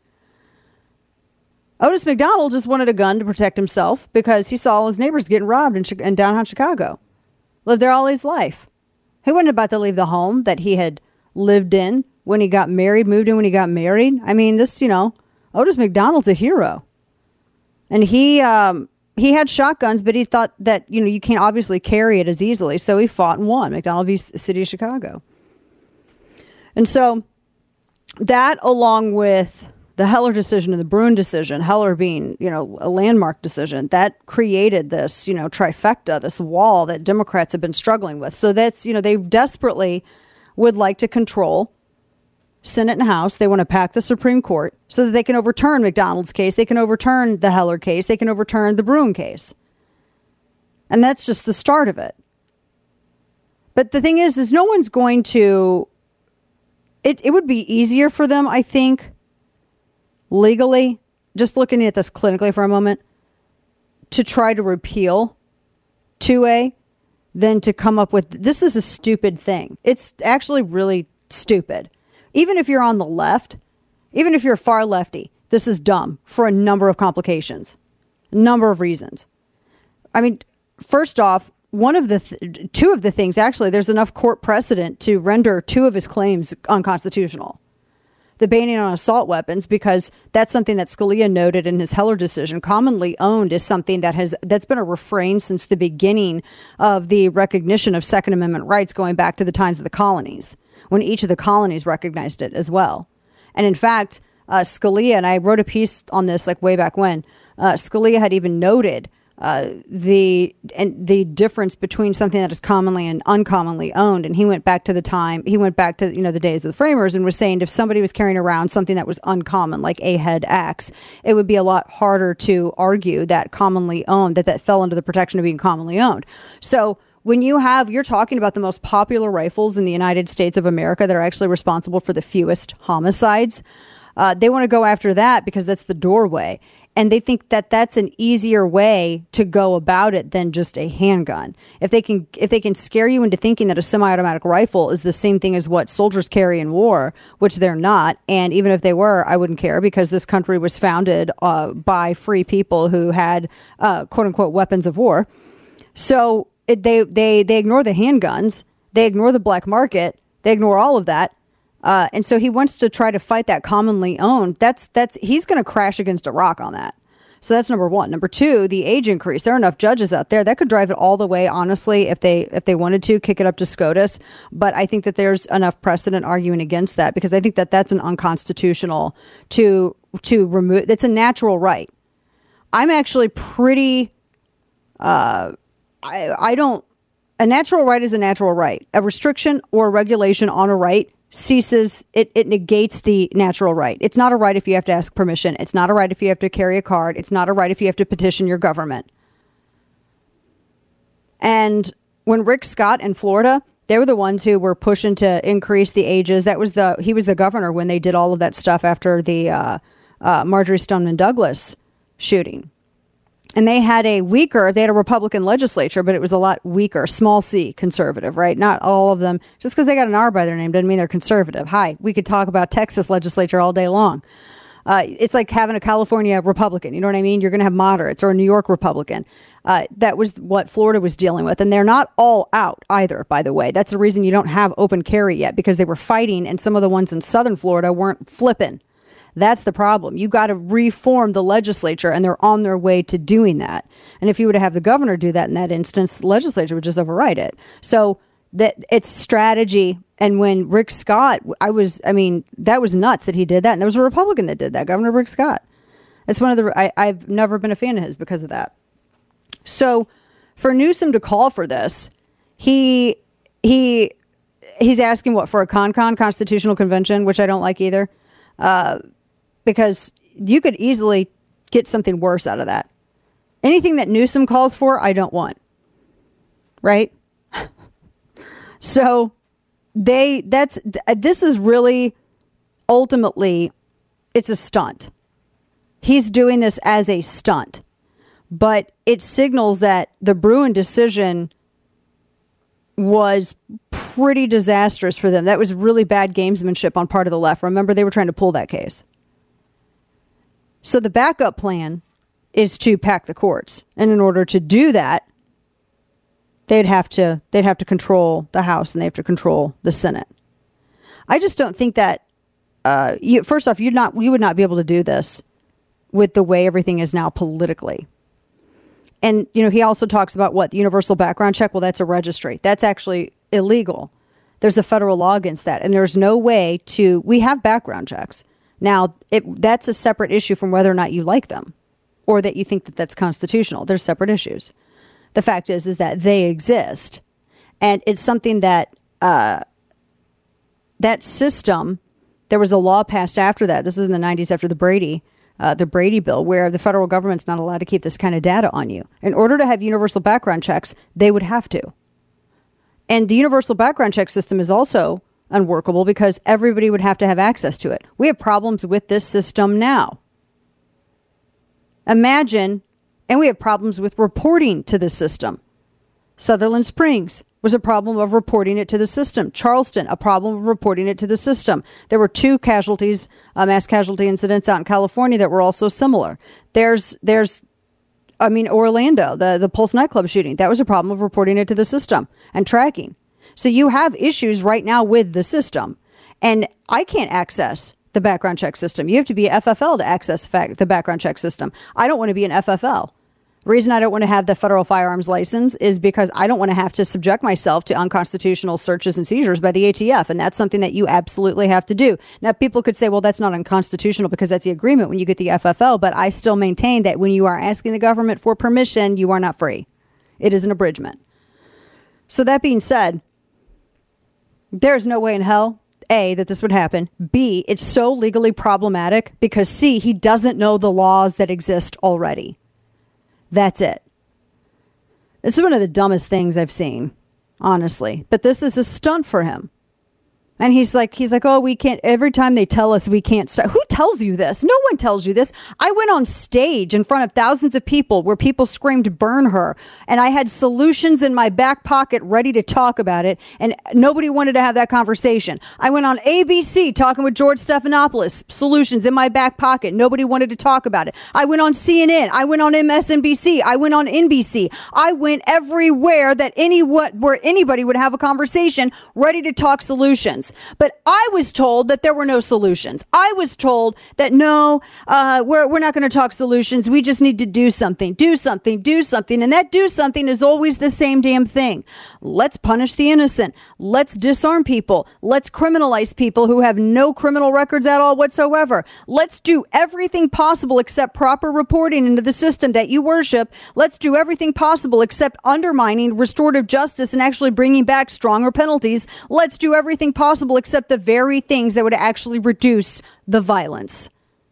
Otis McDonald just wanted a gun to protect himself because he saw all his neighbors getting robbed in downtown Chicago. Lived there all his life. He wasn't about to leave the home that he had lived in when he got married, moved in when he got married. I mean, Otis McDonald's a hero. And he had shotguns, but he thought that, you can't obviously carry it as easily. So he fought and won. McDonald v. City of Chicago. And so that, along with the Heller decision and the Bruen decision, Heller being, a landmark decision, that created this, trifecta, this wall that Democrats have been struggling with. So that's, they desperately would like to control Senate and House. They want to pack the Supreme Court so that they can overturn McDonald's case. They can overturn the Heller case. They can overturn the Bruen case. And that's just the start of it. But the thing is no one's going to, it would be easier for them, I think, legally, just looking at this clinically for a moment, to try to repeal 2A than to come up with, this is a stupid thing. It's actually really stupid. Even if you're on the left, even if you're far lefty, this is dumb for a number of complications, a number of reasons. I mean, first off, two of the things, actually, there's enough court precedent to render two of his claims unconstitutional. The banning on assault weapons, because that's something that Scalia noted in his Heller decision. Commonly owned is something that's been a refrain since the beginning of the recognition of Second Amendment rights, going back to the times of the colonies, when each of the colonies recognized it as well. And in fact, Scalia, and I wrote a piece on this like way back when, Scalia had even noted the difference between something that is commonly and uncommonly owned. And he went back to the days of the framers and was saying if somebody was carrying around something that was uncommon, like a head axe, it would be a lot harder to argue that commonly owned, that fell under the protection of being commonly owned. So when you're talking about the most popular rifles in the United States of America that are actually responsible for the fewest homicides, they want to go after that because that's the doorway. And they think that that's an easier way to go about it than just a handgun. If they can scare you into thinking that a semi-automatic rifle is the same thing as what soldiers carry in war, which they're not. And even if they were, I wouldn't care, because this country was founded by free people who had quote unquote weapons of war. So they ignore the handguns. They ignore the black market. They ignore all of that. And so he wants to try to fight that commonly owned. He's going to crash against a rock on that. So that's number one. Number two, the age increase. There are enough judges out there that could drive it all the way, honestly, if they wanted to kick it up to SCOTUS. But I think that there's enough precedent arguing against that, because I think that that's an unconstitutional to remove. It's a natural right. I'm actually pretty, a natural right is a natural right. A restriction or regulation on a right ceases, it negates the natural right. It's not a right if you have to ask permission. It's not a right if you have to carry a card. It's not a right if you have to petition your government. And when Rick Scott in Florida, they were the ones who were pushing to increase the ages. He was the governor when they did all of that stuff after the Marjorie Stoneman Douglas shooting. And they had a Republican legislature, but it was a lot weaker, small c, conservative, right? Not all of them. Just because they got an R by their name doesn't mean they're conservative. Hi, we could talk about Texas legislature all day long. It's like having a California Republican. You know what I mean? You're going to have moderates, or a New York Republican. That was what Florida was dealing with. And they're not all out either, by the way. That's the reason you don't have open carry yet, because they were fighting, and some of the ones in southern Florida weren't flipping. That's the problem. You got to reform the legislature, and they're on their way to doing that. And if you were to have the governor do that in that instance, the legislature would just override it. So that it's strategy. And when Rick Scott, that was nuts that he did that. And there was a Republican that did that, Governor Rick Scott. It's one of the, I've never been a fan of his because of that. So for Newsom to call for this, he's asking for a constitutional convention, which I don't like either. Because you could easily get something worse out of that. Anything that Newsom calls for, I don't want. Right? So this is really, ultimately, it's a stunt. He's doing this as a stunt. But it signals that the Bruen decision was pretty disastrous for them. That was really bad gamesmanship on part of the left. Remember, they were trying to pull that case. So the backup plan is to pack the courts. And in order to do that, they'd have to control the House and they have to control the Senate. I just don't think that, first off, you would not be able to do this with the way everything is now politically. And, he also talks about the universal background check. Well, that's a registry. That's actually illegal. There's a federal law against that. And there's no way we have background checks. Now, that's a separate issue from whether or not you like them or that you think that that's constitutional. There's separate issues. The fact is that they exist. And it's something that that system, there was a law passed after that. This is in the 90s after the Brady bill, where the federal government's not allowed to keep this kind of data on you. In order to have universal background checks, they would have to. And the universal background check system is also unworkable because everybody would have to have access to it. We have problems with this system now. Imagine, and we have problems with reporting to the system. Sutherland Springs was a problem of reporting it to the system. Charleston, a problem of reporting it to the system. There were 2 casualties, mass casualty incidents out in California that were also similar. There's Orlando, the Pulse nightclub shooting, that was a problem of reporting it to the system and tracking. So you have issues right now with the system. And I can't access the background check system. You have to be a FFL to access the background check system. I don't want to be an FFL. The reason I don't want to have the federal firearms license is because I don't want to have to subject myself to unconstitutional searches and seizures by the ATF. And that's something that you absolutely have to do. Now, people could say, well, that's not unconstitutional because that's the agreement when you get the FFL. But I still maintain that when you are asking the government for permission, you are not free. It is an abridgment. So that being said, there's no way in hell, A, that this would happen. B, it's so legally problematic because C, he doesn't know the laws that exist already. That's it. This is one of the dumbest things I've seen, honestly. But this is a stunt for him. And he's like, oh, we can't, every time they tell us we can't stop. Who tells you this? No one tells you this. I went on stage in front of thousands of people where people screamed, burn her. And I had solutions in my back pocket ready to talk about it. And nobody wanted to have that conversation. I went on ABC talking with George Stephanopoulos, solutions in my back pocket. Nobody wanted to talk about it. I went on CNN. I went on MSNBC. I went on NBC. I went everywhere where anybody would have a conversation ready to talk solutions. But I was told that there were no solutions. I was told that no, we're not going to talk solutions. We just need to do something. And that do something is always the same damn thing. Let's punish the innocent. Let's disarm people. Let's criminalize people who have no criminal records at all whatsoever. Let's do everything possible except proper reporting into the system that you worship. Let's do everything possible except undermining restorative justice and actually bringing back stronger penalties. Let's do everything possible except the very things that would actually reduce the violence.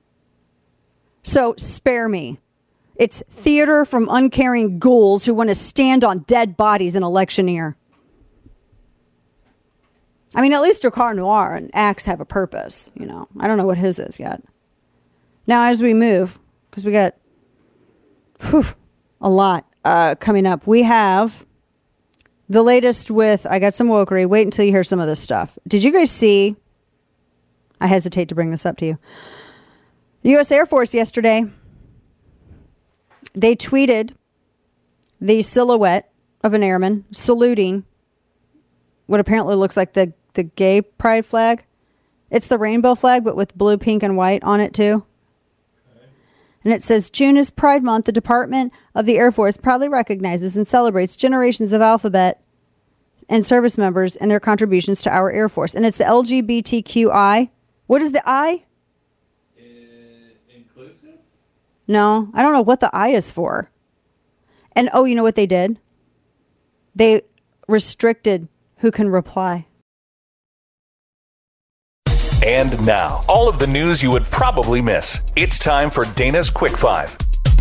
So spare me. It's theater from uncaring ghouls who want to stand on dead bodies and electioneer. I mean, at least Drakkar Noir and Axe have a purpose, I don't know what his is yet. Now, as we move, because we got a lot coming up, we have the latest with, I got some wokery. Wait until you hear some of this stuff. Did you guys see, I hesitate to bring this up to you, the U.S. Air Force yesterday, they tweeted the silhouette of an airman saluting what apparently looks like the gay pride flag. It's the rainbow flag, but with blue, pink, and white on it too. And it says, June is Pride Month. The Department of the Air Force proudly recognizes and celebrates generations of alphabet and service members and their contributions to our Air Force. And it's the LGBTQI. What is the I? Inclusive? No, I don't know what the I is for. And, you know what they did? They restricted who can reply. And now, all of the news you would probably miss. It's time for Dana's Quick Five.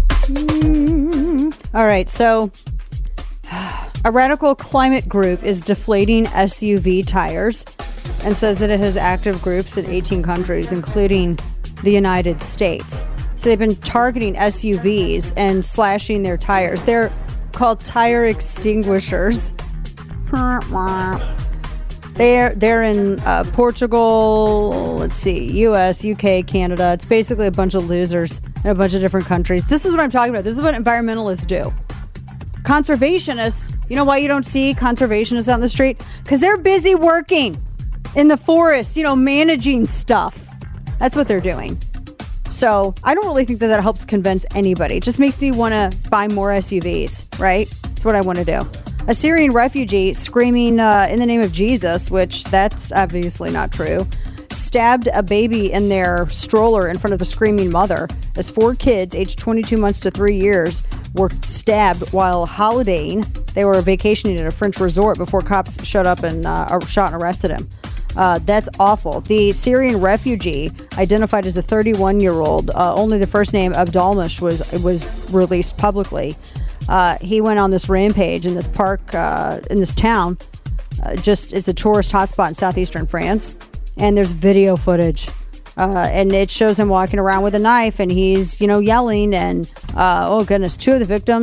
All right, so a radical climate group is deflating SUV tires and says that it has active groups in 18 countries, including the United States. So they've been targeting SUVs and slashing their tires. They're called tire extinguishers. They're in Portugal, let's see, U.S., U.K., Canada. It's basically a bunch of losers in a bunch of different countries. This is what I'm talking about. This is what environmentalists do. Conservationists, you know why you don't see conservationists out in the street? Because they're busy working in the forest, managing stuff. That's what they're doing. So I don't really think that helps convince anybody. It just makes me want to buy more SUVs, right? That's what I want to do. A Syrian refugee screaming in the name of Jesus, which that's obviously not true, stabbed a baby in their stroller in front of the screaming mother as 4 kids aged 22 months to 3 years were stabbed while holidaying. They were vacationing at a French resort before cops showed up and shot and arrested him. That's awful. The Syrian refugee, identified as a 31-year-old, only the first name Abdalmash was released publicly. He went on this rampage in this park, in this town. It's a tourist hotspot in southeastern France. And there's video footage. And it shows him walking around with a knife and he's, yelling. And, oh goodness, two of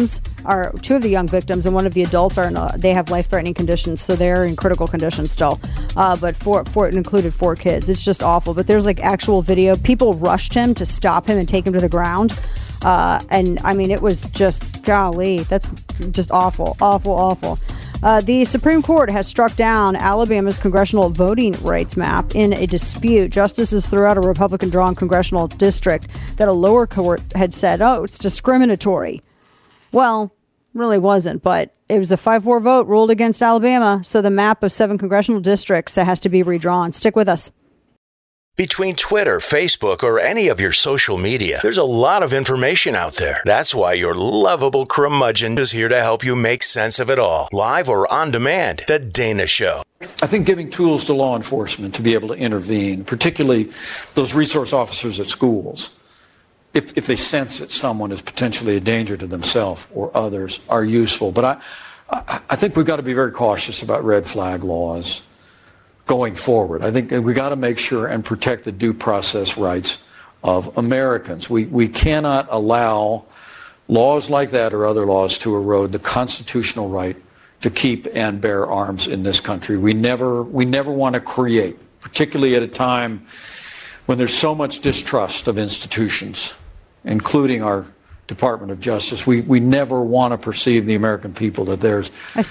the young victims and one of the adults they have life-threatening conditions. So they're in critical condition still. But it included 4 kids. It's just awful. But there's actual video. People rushed him to stop him and take him to the ground. And I mean, it was just, golly, that's just awful, awful, awful. The Supreme Court has struck down Alabama's congressional voting rights map in a dispute. Justices throughout a Republican-drawn congressional district that a lower court had said, it's discriminatory. Well, really wasn't, but it was a 5-4 vote ruled against Alabama. So the map of 7 congressional districts that has to be redrawn. Stick with us. Between Twitter, Facebook, or any of your social media, there's a lot of information out there. That's why your lovable curmudgeon is here to help you make sense of it all. Live or on demand, The Dana Show. I think giving tools to law enforcement to be able to intervene, particularly those resource officers at schools, if they sense that someone is potentially a danger to themselves or others, are useful. But I think we've got to be very cautious about red flag laws going forward. I think we got to make sure and protect the due process rights of Americans. We cannot allow laws like that or other laws to erode the constitutional right to keep and bear arms in this country. We never want to create, particularly at a time when there's so much distrust of institutions, including our Department of Justice. We never want to perceive the American people that there's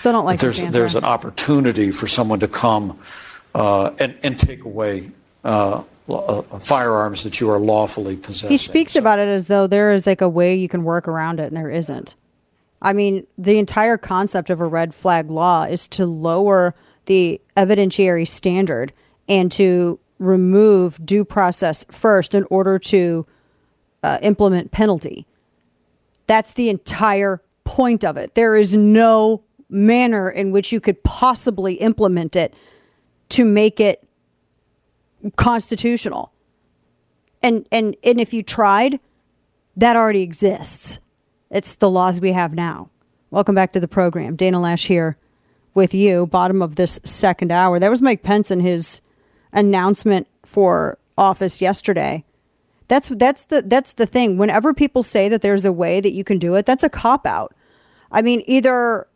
an opportunity for someone to come and take away firearms that you are lawfully possessing. He speaks about it as though there is a way you can work around it, and there isn't. I mean, the entire concept of a red flag law is to lower the evidentiary standard and to remove due process first in order to implement penalty. That's the entire point of it. There is no manner in which you could possibly implement it to make it constitutional. And if you tried, that already exists. It's the laws we have now. Welcome back to the program. Dana Loesch here with you, bottom of this second hour. That was Mike Pence in his announcement for office yesterday. That's the thing. Whenever people say that there's a way that you can do it, that's a cop-out. I mean, either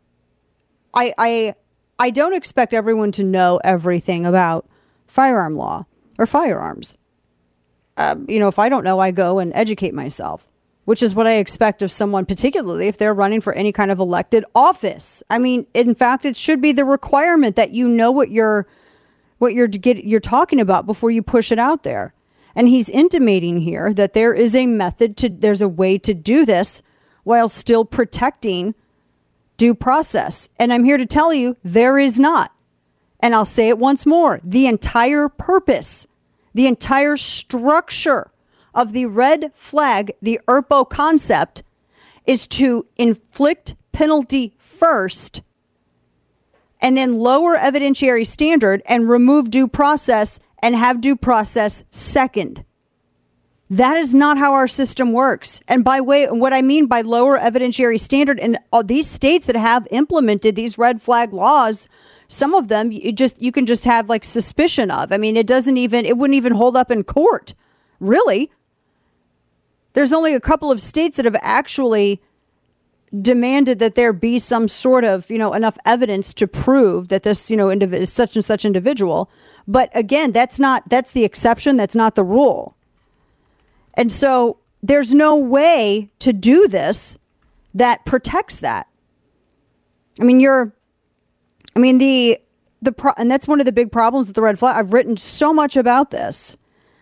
I don't expect everyone to know everything about firearm law or firearms. If I don't know, I go and educate myself, which is what I expect of someone, particularly if they're running for any kind of elected office. I mean, in fact, it should be the requirement that you know what you're talking about before you push it out there. And he's intimating here that there is a there's a way to do this while still protecting due process. And I'm here to tell you there is not. And I'll say it once more. The entire purpose, the entire structure of the red flag, the ERPO concept, is to inflict penalty first and then lower evidentiary standard and remove due process and have due process second. That is not how our system works. And what I mean by lower evidentiary standard, in all these states that have implemented these red flag laws, some of them you can just have suspicion of. I mean, it wouldn't even hold up in court. Really? There's only a couple of states that have actually demanded that there be some sort of, enough evidence to prove that this, is such and such individual. But again, that's the exception. That's not the rule. And so there's no way to do this that protects that. And that's one of the big problems with the red flag. I've written so much about this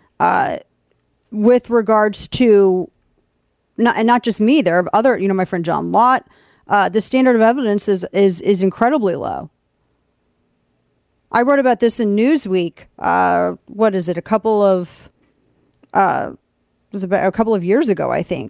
with regards to, not just me, there are other, my friend John Lott, the standard of evidence is incredibly low. I wrote about this in Newsweek. What is it? It was about a couple of years ago, I think.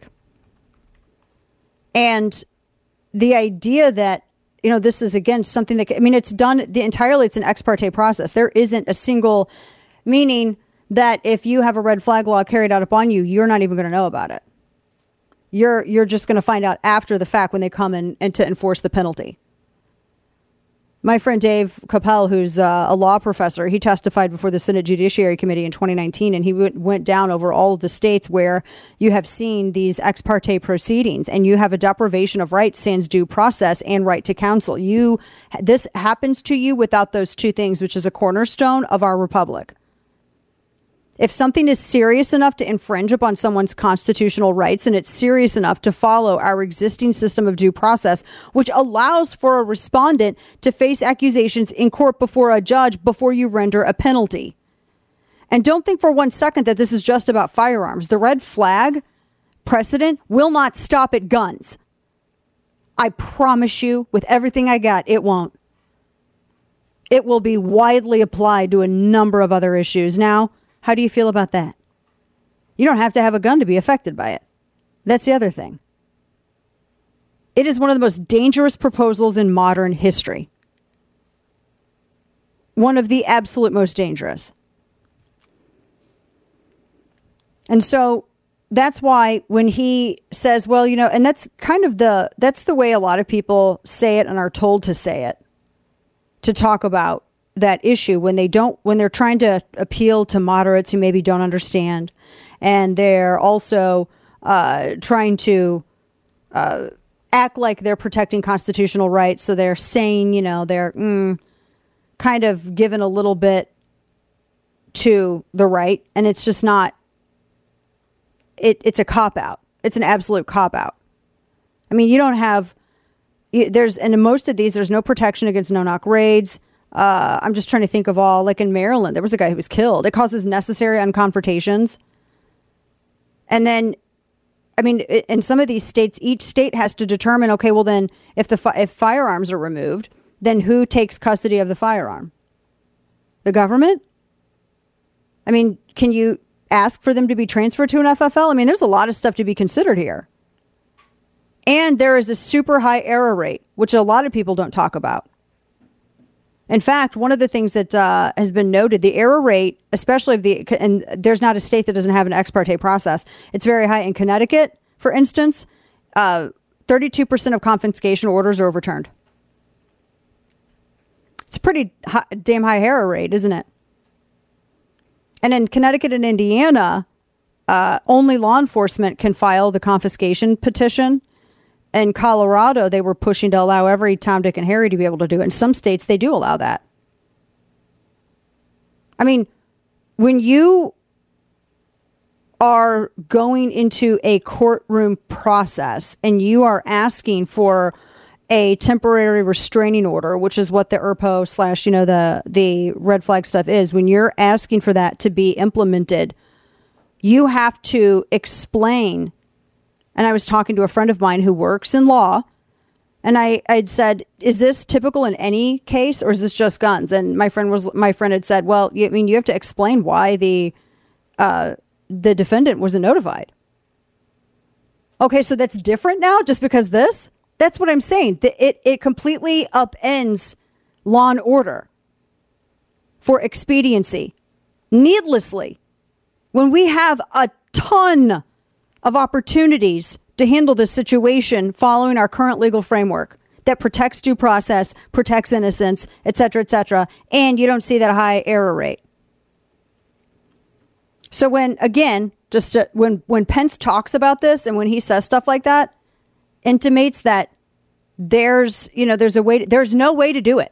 And the idea that, this is, again, something that, it's done entirely, it's an ex parte process. There isn't a single, meaning that if you have a red flag law carried out upon you, you're not even going to know about it. You're just going to find out after the fact when they come in and to enforce the penalty. My friend Dave Capel, who's a law professor, he testified before the Senate Judiciary Committee in 2019, and he went down over all of the states where you have seen these ex parte proceedings, and you have a deprivation of rights, sans due process, and right to counsel. This happens to you without those two things, which is a cornerstone of our republic. If something is serious enough to infringe upon someone's constitutional rights, and it's serious enough to follow our existing system of due process, which allows for a respondent to face accusations in court before a judge before you render a penalty. And don't think for 1 second that this is just about firearms. The red flag precedent will not stop at guns. I promise you, with everything I got, it won't. It will be widely applied to a number of other issues. Now, how do you feel about that? You don't have to have a gun to be affected by it. That's the other thing. It is one of the most dangerous proposals in modern history. One of the absolute most dangerous. And so that's why when he says, well, and that's kind of that's the way a lot of people say it and are told to say it, to talk about that issue when they're trying to appeal to moderates who maybe don't understand, and they're also trying to act like they're protecting constitutional rights. So they're saying, they're kind of given a little bit to the right, and it's just not. It's a cop out. It's an absolute cop out. You don't have and in most of these, there's no protection against no-knock raids. I'm just trying to think of all, like in Maryland, there was a guy who was killed. It causes necessary unconfrontations. And then, in some of these states, each state has to determine, okay, well then, if firearms are removed, then who takes custody of the firearm? The government? Can you ask for them to be transferred to an FFL? There's a lot of stuff to be considered here. And there is a super high error rate, which a lot of people don't talk about. In fact, one of the things that has been noted, the error rate, especially and there's not a state that doesn't have an ex parte process. It's very high in Connecticut, for instance. 32% of confiscation orders are overturned. It's a pretty damn high error rate, isn't it? And in Connecticut and Indiana, only law enforcement can file the confiscation petition. In Colorado, they were pushing to allow every Tom, Dick, and Harry to be able to do it. In some states, they do allow that. When you are going into a courtroom process and you are asking for a temporary restraining order, which is what the ERPO / the red flag stuff is, when you're asking for that to be implemented, you have to explain. And I was talking to a friend of mine who works in law, and I'd said, "Is this typical in any case, or is this just guns?" And my friend had said, "Well, you have to explain why the defendant wasn't notified." Okay, so that's different now, just because this. That's what I'm saying. It completely upends law and order for expediency, needlessly, when we have a ton of opportunities to handle this situation following our current legal framework that protects due process, protects innocence, et cetera, and you don't see that high error rate. So when Pence talks about this and when he says stuff like that, intimates that there's no way to do it.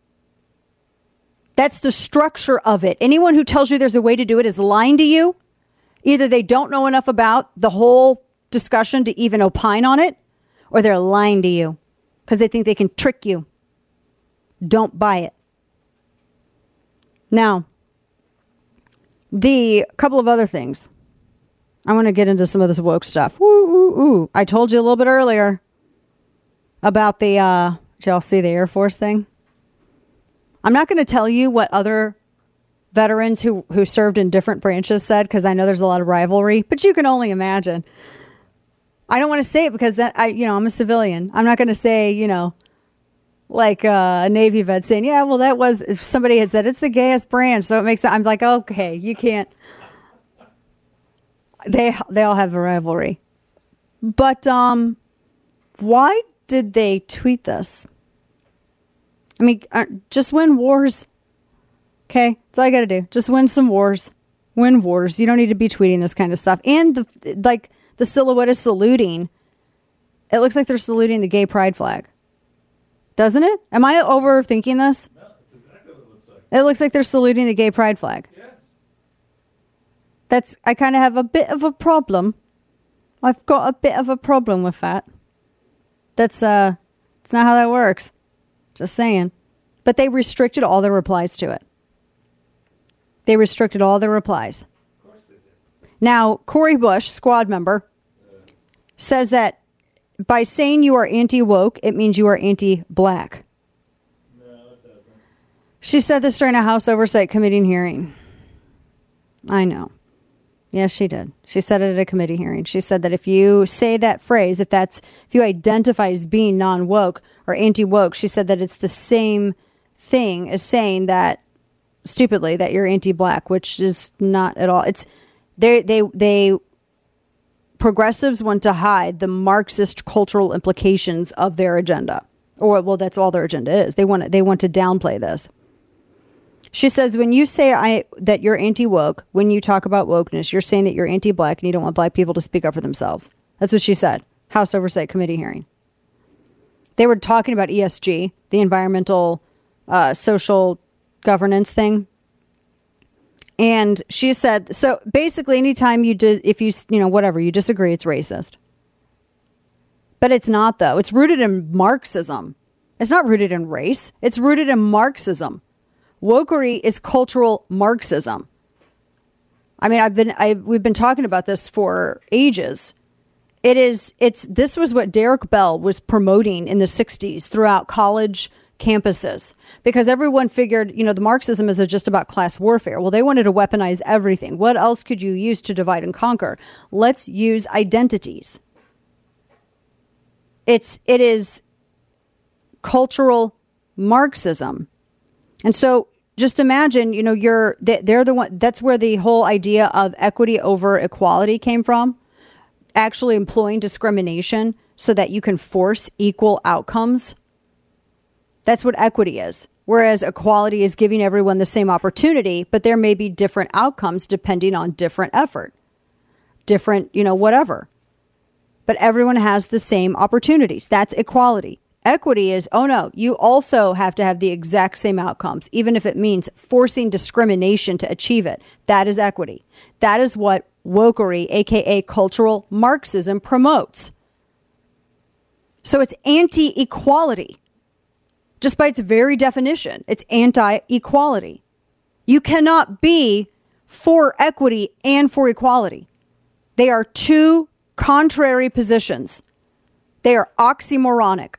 That's the structure of it. Anyone who tells you there's a way to do it is lying to you. Either they don't know enough about the whole discussion to even opine on it, or they're lying to you because they think they can trick you. Don't buy it. Now, the couple of other things. I want to get into some of this woke stuff. Woo. I told you a little bit earlier about the, did y'all see the Air Force thing? I'm not going to tell you what other veterans who served in different branches said, because I know there's a lot of rivalry, but you can only imagine. I don't want to say it because I'm a civilian. I'm not going to say, like a Navy vet saying, yeah, well, that was, if somebody had said it's the gayest branch, so it makes sense. I'm like, okay, you can't. They all have a rivalry. But why did they tweet this? I mean, just win wars. Okay, that's all I got to do. Just win some wars. Win wars. You don't need to be tweeting this kind of stuff. And the silhouette is saluting. It looks like they're saluting the gay pride flag. Doesn't it? Am I overthinking this? No, that's exactly what it looks like. It looks like they're saluting the gay pride flag. Yeah. I kind of have a bit of a problem. I've got a bit of a problem with that. It's not how that works. Just saying. But they restricted all their replies to it. They restricted all their replies. Of course they did. Now, Cori Bush, squad member, says that by saying you are anti-woke, it means you are anti-black. No, it doesn't. She said this during a House Oversight Committee hearing. I know. Yes, she did. She said it at a committee hearing. She said that if you say that phrase, if you identify as being non-woke or anti-woke, she said that it's the same thing as saying that, stupidly, that you're anti-black, which is not at all. It's they progressives want to hide the Marxist cultural implications of their agenda. Or, well, that's all their agenda is. They want to downplay this. She says, when you say that you're anti-woke, when you talk about wokeness, you're saying that you're anti-black and you don't want black people to speak up for themselves. That's what she said. House Oversight Committee hearing. They were talking about ESG, the environmental social governance thing. And she said, so basically anytime you disagree, it's racist. But it's not, though. It's rooted in Marxism. It's not rooted in race. It's rooted in Marxism. Wokery is cultural Marxism. I mean, we've been talking about this for ages. This was what Derek Bell was promoting in the 60s throughout college campuses, because everyone figured, the Marxism is just about class warfare. Well, they wanted to weaponize everything. What else could you use to divide and conquer? Let's use identities. It is cultural Marxism. And so just imagine, they're the one, that's where the whole idea of equity over equality came from. Actually employing discrimination so that you can force equal outcomes. That's what equity is. Whereas equality is giving everyone the same opportunity, but there may be different outcomes depending on different effort. Different, whatever. But everyone has the same opportunities. That's equality. Equity is, oh no, you also have to have the exact same outcomes, even if it means forcing discrimination to achieve it. That is equity. That is what wokery, aka cultural Marxism, promotes. So it's anti-equality. Just by its very definition, it's anti-equality. You cannot be for equity and for equality. They are two contrary positions. They are oxymoronic.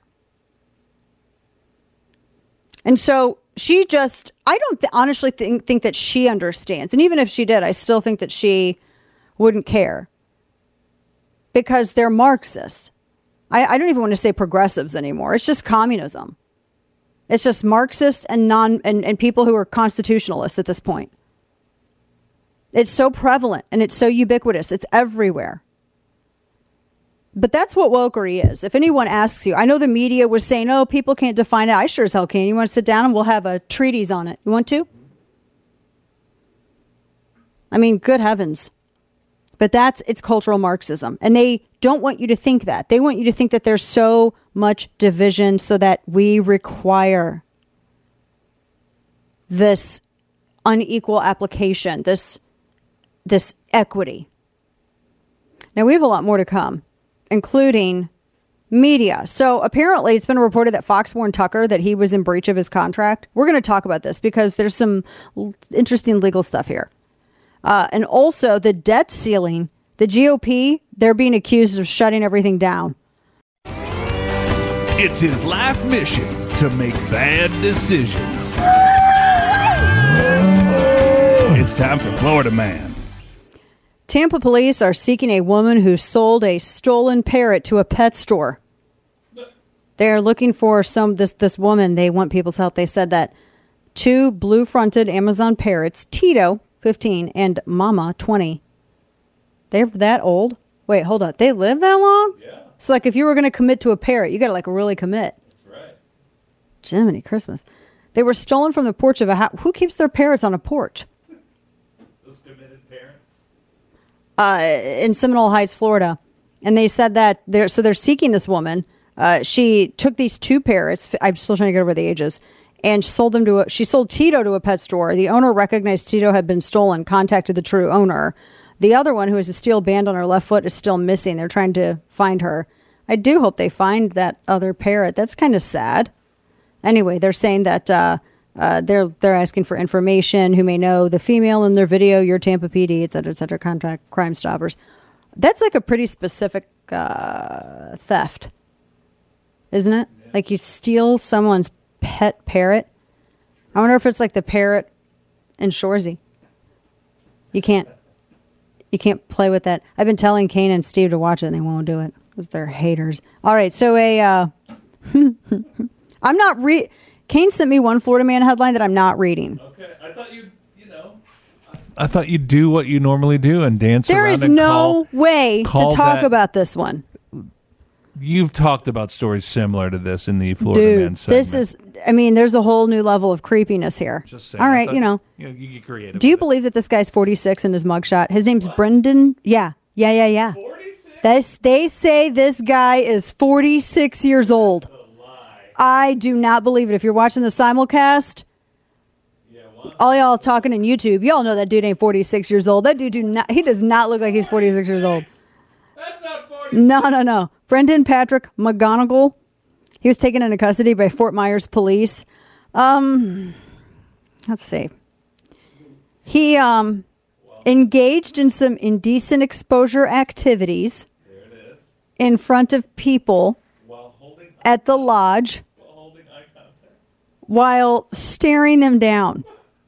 And so she just, I don't honestly think that she understands. And even if she did, I still think that she wouldn't care. Because they're Marxists. I don't even want to say progressives anymore. It's just communism. It's just Marxist and people who are constitutionalists at this point. It's so prevalent and it's so ubiquitous. It's everywhere. But that's what wokery is. If anyone asks you, I know the media was saying, oh, people can't define it. I sure as hell can. You want to sit down and we'll have a treatise on it. You want to? I mean, good heavens. But it's cultural Marxism. And they don't want you to think that. They want you to think that there's so much division so that we require this unequal application, this equity. Now, we have a lot more to come, including media. So apparently it's been reported that Fox warned Tucker that he was in breach of his contract. We're going to talk about this because there's some interesting legal stuff here. And also the debt ceiling, the GOP, they're being accused of shutting everything down. It's his life mission to make bad decisions. It's time for Florida Man. Tampa police are seeking a woman who sold a stolen parrot to a pet store. They're looking for this woman. They want people's help. They said that 2 blue-fronted Amazon parrots, Tito, 15, and Mama, 20. They're that old? Wait, hold on. They live that long? Yeah. It's like if you were going to commit to a parrot, you got to like really commit. That's right. Jiminy Christmas. They were stolen from the porch of a house. Who keeps their parrots on a porch? Those committed parents. In Seminole Heights, Florida. And they said that they're seeking this woman. She took these 2 parrots. I'm still trying to get over the ages. And she sold Tito to a pet store. The owner recognized Tito had been stolen, contacted the true owner. The other one, who has a steel band on her left foot, is still missing. They're trying to find her. I do hope they find that other parrot. That's kind of sad. Anyway, they're saying that they're asking for information. Who may know the female in their video? Your Tampa PD, et cetera, contact Crime Stoppers. That's like a pretty specific theft, isn't it? Yeah. Like you steal someone's pet parrot. I wonder if it's like the parrot in Shoresy. You can't play with that. I've been telling Kane and Steve to watch it and they won't do it because they're haters. All right, so I'm not Kane sent me one Florida Man headline that I'm not reading. Okay, I thought you know. I thought you'd do what you normally do and dance there around. There is no way to talk about this one. You've talked about stories similar to this in the Florida Man segment. This is, there's a whole new level of creepiness here. Just saying. All right, you get creative. Do you believe that this guy's 46 in his mugshot? His name's Brendan. Yeah. 46? They say this guy is 46 years old. I do not believe it. If you're watching the simulcast, all y'all talking on YouTube, y'all know that dude ain't 46 years old. That dude he does not look like he's 46 years old. That's not 46. No. Brendan Patrick McGonigal. He was taken into custody by Fort Myers police. Let's see. He engaged in some indecent exposure activities in front of people at the lodge while staring them down.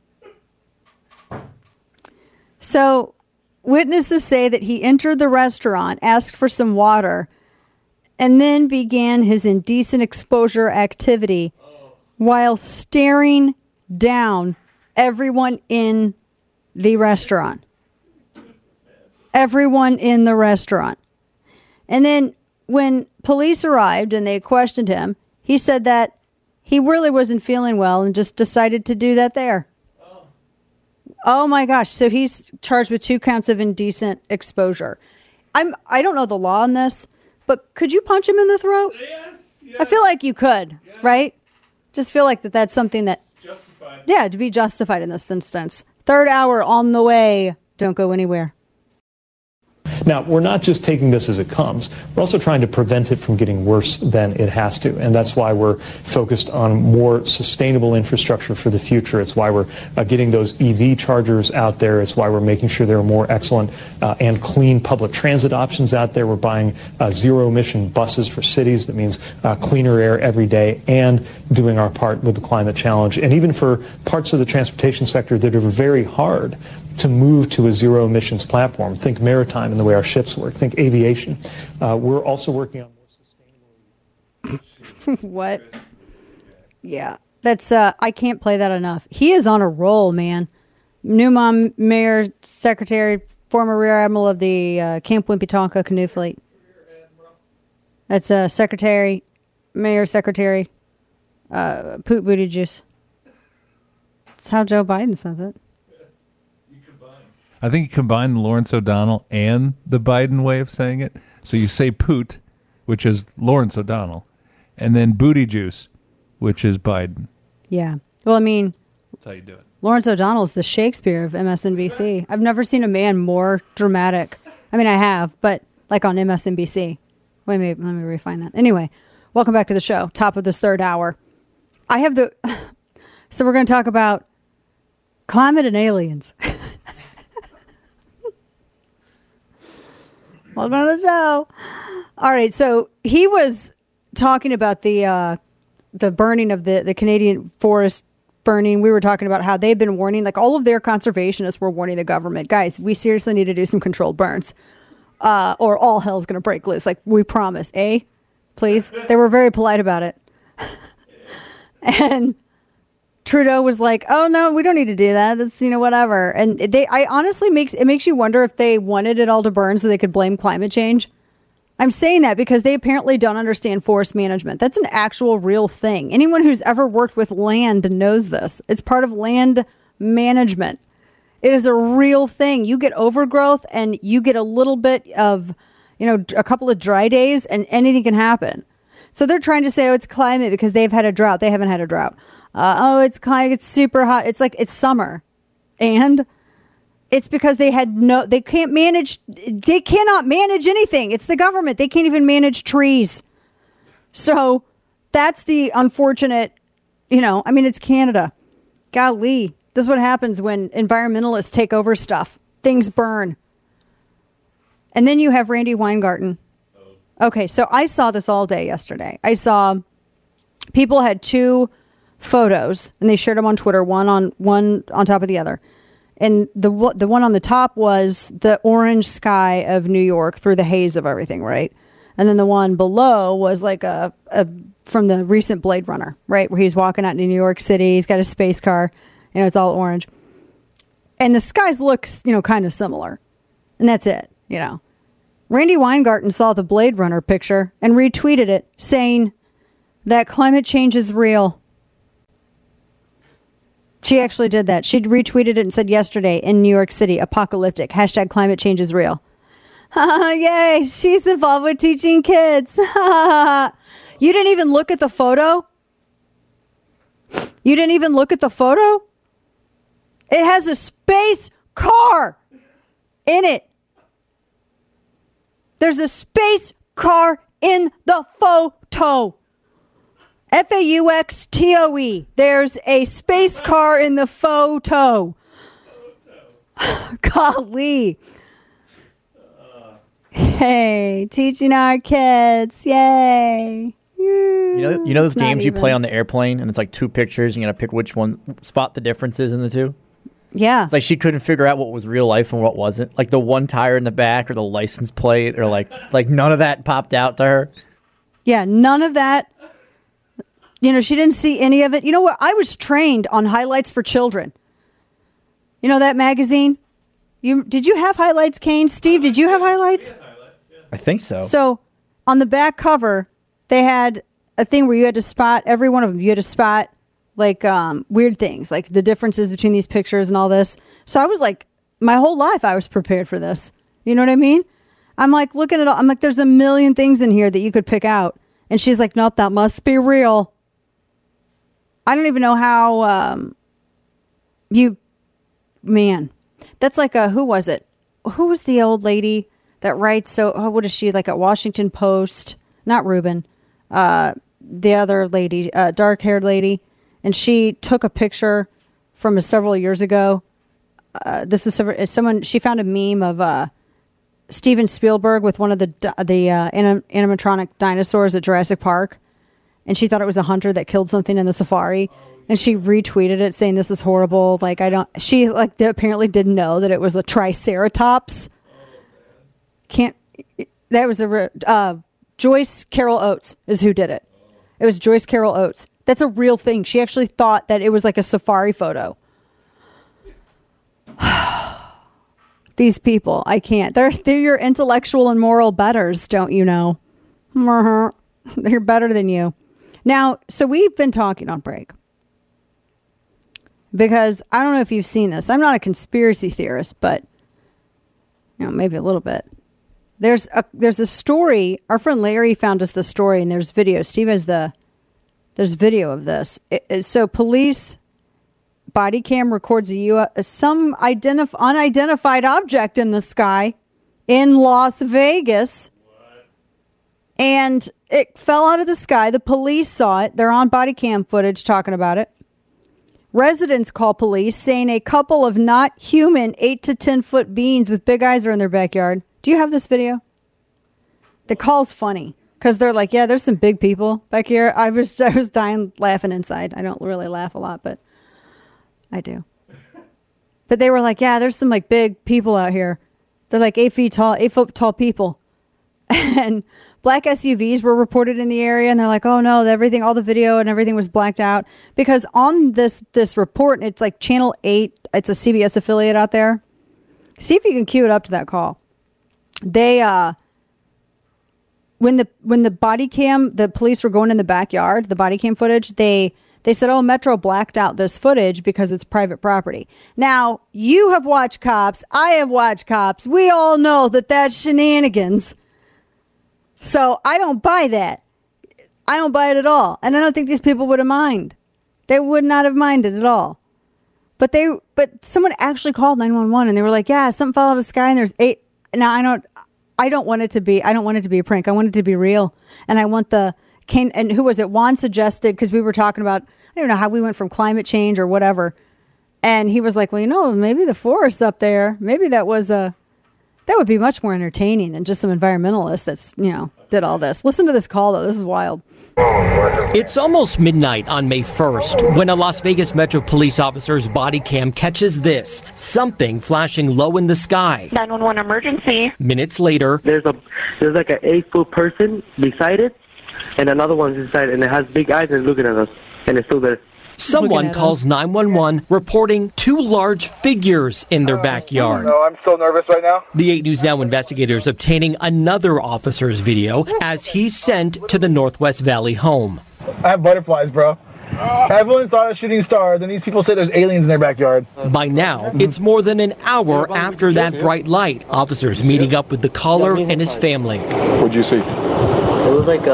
So witnesses say that he entered the restaurant, asked for some water, and then began his indecent exposure activity while staring down everyone in the restaurant. Everyone in the restaurant. And then when police arrived and they questioned him, he said that he really wasn't feeling well and just decided to do that there. Oh my gosh. So he's charged with 2 counts of indecent exposure. I don't know the law on this, but could you punch him in the throat? Yes. I feel like you could, right? Just feel like that's something that... Justified. Yeah, to be justified in this instance. 3rd hour on the way. Don't go anywhere. Now, we're not just taking this as it comes. We're also trying to prevent it from getting worse than it has to. And that's why we're focused on more sustainable infrastructure for the future. It's why we're getting those EV chargers out there. It's why we're making sure there are more excellent and clean public transit options out there. We're buying zero-emission buses for cities. That means cleaner air every day and doing our part with the climate challenge. And even for parts of the transportation sector that are very hard to move to a zero emissions platform. Think maritime and the way our ships work. Think aviation. We're also working on more sustainable. What? Yeah, that's I can't play that enough. He is on a roll, man. New mom, mayor, secretary, former rear admiral of the Camp Wimpy Tonka canoe fleet. That's secretary, mayor, secretary, poop booty juice. That's how Joe Biden says it. I think you combine the Lawrence O'Donnell and the Biden way of saying it. So you say Poot, which is Lawrence O'Donnell, and then Booty Juice, which is Biden. Yeah. Well, I mean, that's how you do it. Lawrence O'Donnell is the Shakespeare of MSNBC. I've never seen a man more dramatic. I mean, I have, but like on MSNBC. Wait, let me refine that. Anyway, welcome back to the show. Top of this third hour. So we're going to talk about climate and aliens. Welcome to the show. All right, so he was talking about the burning of the Canadian forest burning. We were talking about how they've been warning, like all of their conservationists were warning the government, guys, we seriously need to do some controlled burns, or all hell's going to break loose. Like, we promise, please. They were very polite about it. And Trudeau was like, oh no, we don't need to do that. That's, whatever. And I honestly makes you wonder if they wanted it all to burn so they could blame climate change. I'm saying that because they apparently don't understand forest management. That's an actual real thing. Anyone who's ever worked with land knows this. It's part of land management. It is a real thing. You get overgrowth and you get a little bit of, a couple of dry days and anything can happen. So they're trying to say, oh, it's climate because they've had a drought. They haven't had a drought. It's climate. It's super hot. It's like it's summer. And it's because they cannot manage anything. It's the government. They can't even manage trees. So that's the unfortunate, it's Canada. Golly, this is what happens when environmentalists take over stuff. Things burn. And then you have Randy Weingarten. Okay, so I saw this all day yesterday. I saw people had two photos and they shared them on Twitter, one on top of the other. And the one on the top was the orange sky of New York through the haze of everything, right? And then the one below was like a from the recent Blade Runner, right? Where he's walking out in New York City. He's got a space car, it's all orange. And the skies look, kind of similar. And that's it, Randy Weingarten saw the Blade Runner picture and retweeted it saying that climate change is real. She actually did that. She retweeted it and said yesterday in New York City, apocalyptic, #, climate change is real. Yay, she's involved with teaching kids. You didn't even look at the photo? You didn't even look at the photo? It has a space car in it. There's a space car in the photo. FAUXTOE. There's a space car in the photo. Golly. Hey, teaching our kids. Yay. You know those games you play on the airplane and it's like two pictures, you got to pick which one, spot the differences in the two? Yeah. It's like she couldn't figure out what was real life and what wasn't. Like the one tire in the back or the license plate or like none of that popped out to her. Yeah, none of that. She didn't see any of it. You know what? I was trained on Highlights for Children. You know that magazine? Did you have Highlights, Kane? Steve, did you have Highlights? I think so. So on the back cover, they had a thing where you had to spot every one of them. You had to spot like weird things, like the differences between these pictures and all this. So I was like, my whole life I was prepared for this. You know what I mean? I'm like looking at all. I'm like, there's a million things in here that you could pick out. And she's like, nope, that must be real. I don't even know how that's like who was it? Who was the old lady that writes? What is she, like at Washington Post? Not Rubin. The other lady, dark-haired lady. And she took a picture from several years ago. This was someone, she found a meme of Steven Spielberg with one of the animatronic dinosaurs at Jurassic Park. And she thought it was a hunter that killed something in the safari. And she retweeted it saying, this is horrible. She apparently didn't know that it was a triceratops. That was Joyce Carol Oates is who did it. It was Joyce Carol Oates. That's a real thing. She actually thought that it was like a safari photo. These people, I can't. They're your intellectual and moral betters, don't you know? They're better than you. Now, so we've been talking on break because I don't know if you've seen this. I'm not a conspiracy theorist, but maybe a little bit. There's a story. Our friend Larry found us the story, and there's video. Steve has there's video of this. So police body cam records some unidentified object in the sky in Las Vegas. What? And it fell out of the sky. The police saw it. They're on body cam footage talking about it. Residents call police saying a couple of not human 8 to 10 foot beings with big eyes are in their backyard. Do you have this video? The call's funny because they're like, yeah, there's some big people back here. I was dying laughing inside. I don't really laugh a lot, but I do. But they were like, yeah, there's some like big people out here. They're like 8 foot tall people. And black SUVs were reported in the area, and they're like, oh no, all the video and everything was blacked out. Because on this report, it's like Channel 8, it's a CBS affiliate out there. See if you can cue it up to that call. They when the body cam, the police were going in the backyard, the body cam footage, they said, oh, Metro blacked out this footage because it's private property. Now, you have watched Cops. I have watched Cops. We all know that that's shenanigans. So I don't buy that. I don't buy it at all. And I don't think these people would have minded. They would not have minded at all. But someone actually called 911 and they were like, yeah, something fell out of the sky and there's 8. Now I don't want it to be a prank. I want it to be real. And I want and who was it? Juan suggested, because we were talking about, I don't know how we went from climate change or whatever. And he was like, well, maybe the forest up there, maybe that would be much more entertaining than just some environmentalists that's, did all this. Listen to this call, though. This is wild. It's almost midnight on May 1st when a Las Vegas Metro police officer's body cam catches this, something flashing low in the sky. 911 emergency. Minutes later, there's like an 8-foot person beside it, and another one's inside, and it has big eyes and looking at us, and it's still there. Someone calls 911 reporting 2 large figures in their backyard. No, I'm so nervous right now. The 8 News Now investigators obtaining another officer's video as he's sent to the Northwest Valley home. I have butterflies, bro. Everyone saw a shooting star, then these people say there's aliens in their backyard. By now, it's more than an hour after that bright light. Officers meeting up with the caller and his family. What'd you see? It was like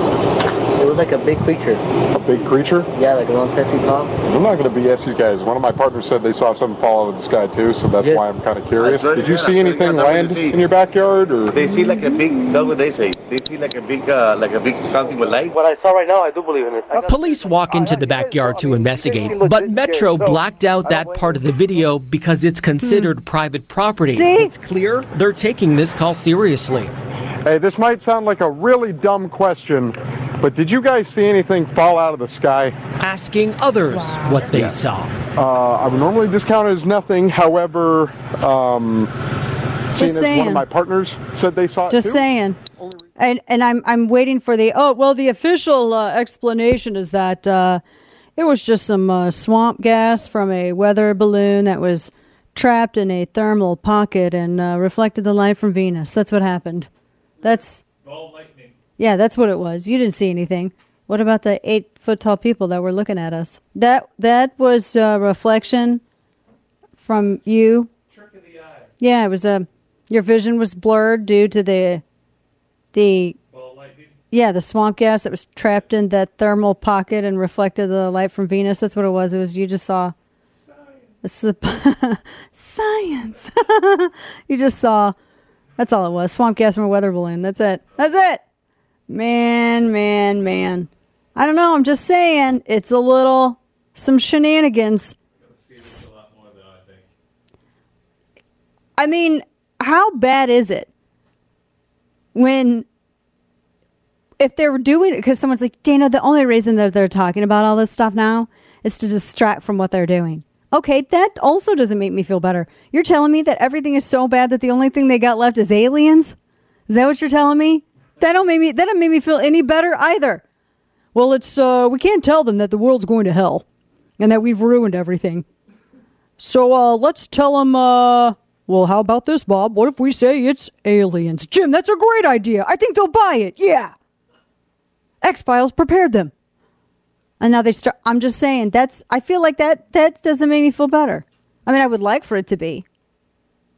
a big creature. A big creature? Yeah, like around 10 feet tall. I'm not going to BS you guys. One of my partners said they saw something fall out of the sky too, so that's why I'm kind of curious. Did you see anything land in your backyard? Or they see like a big, that's what they say. They see like a big something with light. What I saw right now, I do believe in it. Police walk into the backyard to investigate, but Metro blacked out that part of the video because it's considered private property. See? It's clear they're taking this call seriously. Hey, this might sound like a really dumb question, but did you guys see anything fall out of the sky? Asking others what they saw. I would normally discount it as nothing. However, seeing as one of my partners said they saw it Just too. saying. And I'm waiting for the official explanation is that it was just some swamp gas from a weather balloon that was trapped in a thermal pocket and reflected the light from Venus. That's what happened. That's what it was. You didn't see anything. What about the 8-foot tall people that were looking at us? That was a reflection from you. Trick of the eye. Yeah, it was your vision was blurred due to the swamp gas that was trapped in that thermal pocket and reflected the light from Venus. That's what it was. It was you just saw science. You just saw. That's all it was. Swamp gas from a weather balloon. That's it. Man. I don't know. I'm just saying. It's some shenanigans. I mean, how bad is it if they were doing it? Because someone's like, Dana, the only reason that they're talking about all this stuff now is to distract from what they're doing. Okay, that also doesn't make me feel better. You're telling me that everything is so bad that the only thing they got left is aliens? Is that what you're telling me? That don't make me feel any better either. Well, it's we can't tell them that the world's going to hell and that we've ruined everything. So let's tell them. Well, how about this, Bob? What if we say it's aliens? Jim, that's a great idea. I think they'll buy it. Yeah. X-Files prepared them. And now they start. I'm just saying I feel like that doesn't make me feel better. I mean, I would like for it to be.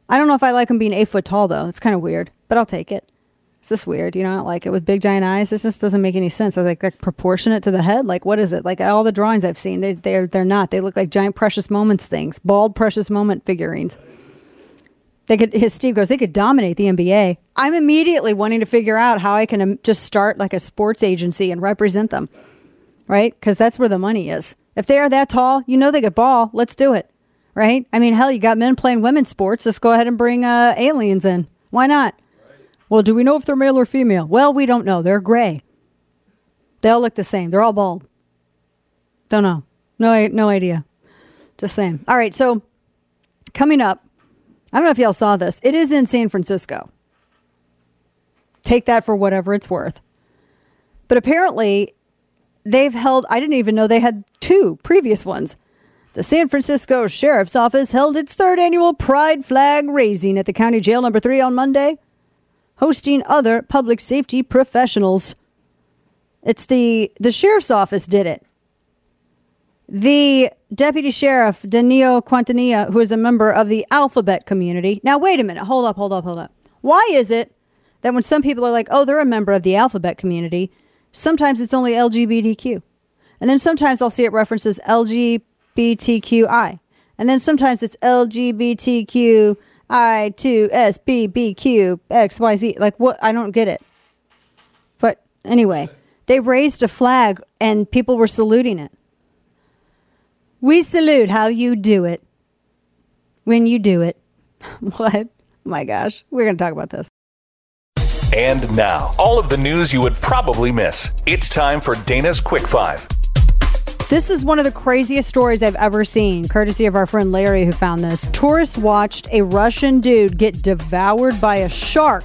I don't know if I like him being 8 foot tall, though. It's kind of weird, but I'll take it. Is this weird? You know, I don't like it with big giant eyes. This just doesn't make any sense. I like proportionate to the head. Like, what is it? Like all the drawings I've seen, they're not. They look like giant Precious Moments things, bald Precious Moment figurines. Steve goes, they could dominate the NBA. I'm immediately wanting to figure out how I can just start like a sports agency and represent them, right? Because that's where the money is. If they are that tall, you know they could ball. Let's do it, right? I mean, hell, you got men playing women's sports. Just go ahead and bring aliens in. Why not? Well, do we know if they're male or female? Well, we don't know. They're gray. They all look the same. They're all bald. Don't know. No idea. Just saying. All right, so coming up, I don't know if y'all saw this. It is in San Francisco. Take that for whatever it's worth. But apparently, they've held, I didn't even know they had 2 previous ones. The San Francisco Sheriff's Office held its 3rd annual Pride Flag raising at the County Jail number 3 on Monday, hosting other public safety professionals. It's the Sheriff's Office did it. The Deputy Sheriff, Danilo Quintanilla, who is a member of the Alphabet community. Now, wait a minute. Hold up. Why is it that when some people are like, oh, they're a member of the Alphabet community, sometimes it's only LGBTQ. And then sometimes I'll see it references LGBTQI. And then sometimes it's LGBTQI2 SBBQ XYZ. Like, what? I don't get it. But anyway, they raised a flag and people were saluting it. We salute how you do it when you do it. What? Oh my gosh. We're going to talk about this. And now, all of the news you would probably miss. It's time for Dana's Quick 5. This is one of the craziest stories I've ever seen, courtesy of our friend Larry who found this. Tourists watched a Russian dude get devoured by a shark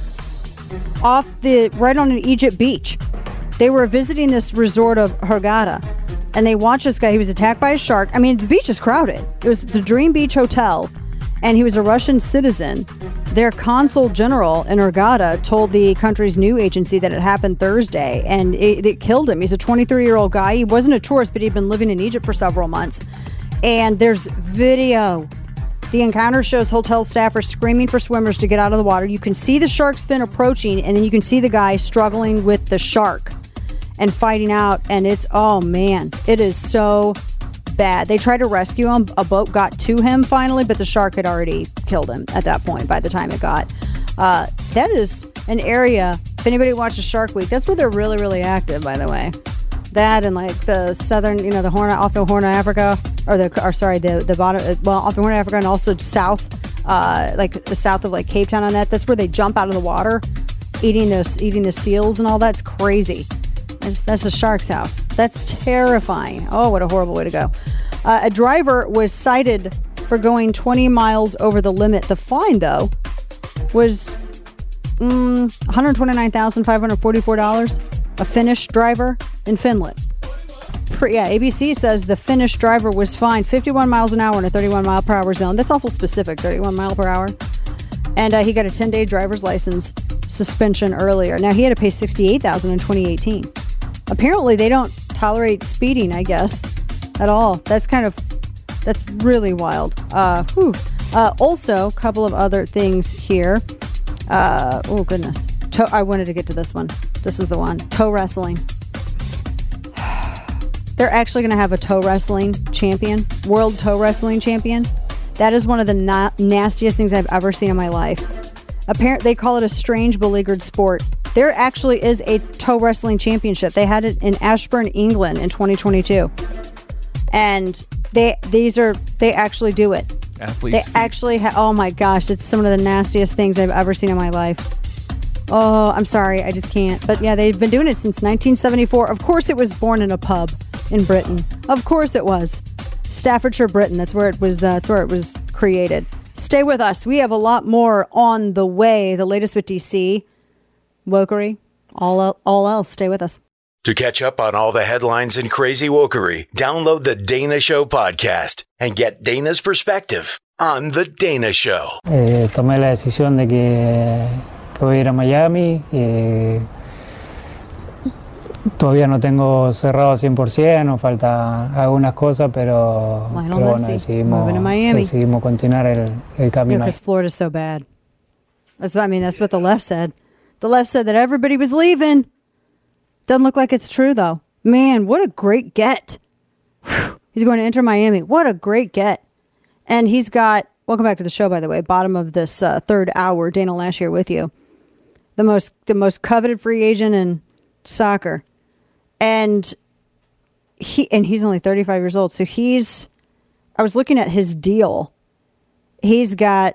right on an Egypt beach. They were visiting this resort of Hurghada, and they watched this guy. He was attacked by a shark. I mean, the beach is crowded. It was the Dream Beach Hotel, and he was a Russian citizen. Their consul general in Hurghada told the country's news agency that it happened Thursday, and it killed him. He's a 23-year-old guy. He wasn't a tourist, but he'd been living in Egypt for several months. And there's video. The encounter shows hotel staffers screaming for swimmers to get out of the water. You can see the shark's fin approaching, and then you can see the guy struggling with the shark and fighting out. And it's, oh man, it is so bad. They tried to rescue him. A boat got to him finally, but the shark had already killed him at that point by the time it got. That is an area, if anybody watches Shark Week, that's where they're really, really active, by the way. That and like the southern, the Horn, off the Horn of Africa, the bottom, off the Horn of Africa, and also south, like the south of like Cape Town on that. That's where they jump out of the water, eating the seals and all. That's crazy. That's a shark's house. That's terrifying. Oh, what a horrible way to go. A driver was cited for going 20 miles over the limit. The fine, though, was $129,544. A Finnish driver in Finland. ABC says the Finnish driver was fined 51 miles an hour in a 31 mile per hour zone. That's awful specific, 31 mile per hour. And he got a 10-day driver's license suspension earlier. Now, he had to pay $68,000 in 2018. Apparently, they don't tolerate speeding, I guess, at all. That's really wild. Also, a couple of other things here. Oh, goodness. I wanted to get to this one. This is the one. Toe wrestling. They're actually going to have a toe wrestling champion, world toe wrestling champion. That is one of the nastiest things I've ever seen in my life. Apparently, they call it a strange beleaguered sport. There actually is a toe wrestling championship. They had it in Ashburn, England in 2022. And they actually do it. Athletes. They actually oh my gosh, it's some of the nastiest things I've ever seen in my life. Oh, I'm sorry, I just can't. But yeah, they've been doing it since 1974. Of course it was born in a pub in Britain. Of course it was. Staffordshire, Britain. That's where it was created. Stay with us. We have a lot more on the way. The latest with DC, wokery, all else. Stay with us. To catch up on all the headlines and crazy wokery, download the Dana Show podcast and get Dana's perspective on The Dana Show. Tomé la decisión de que voy a ir a Miami. Todavía no tengo cerrado 100%, nos falta algunas cosas, pero bueno, decidimos continuar el camino. Because Florida's so bad. That's what the left said. The left said that everybody was leaving. Doesn't look like it's true, though. Man, what a great get. Whew. He's going to enter Miami. What a great get. And he's got, welcome back to the show, by the way, bottom of this third hour, Dana Lash here with you. The most coveted free agent in soccer. And he's only 35 years old. So I was looking at his deal. He's got,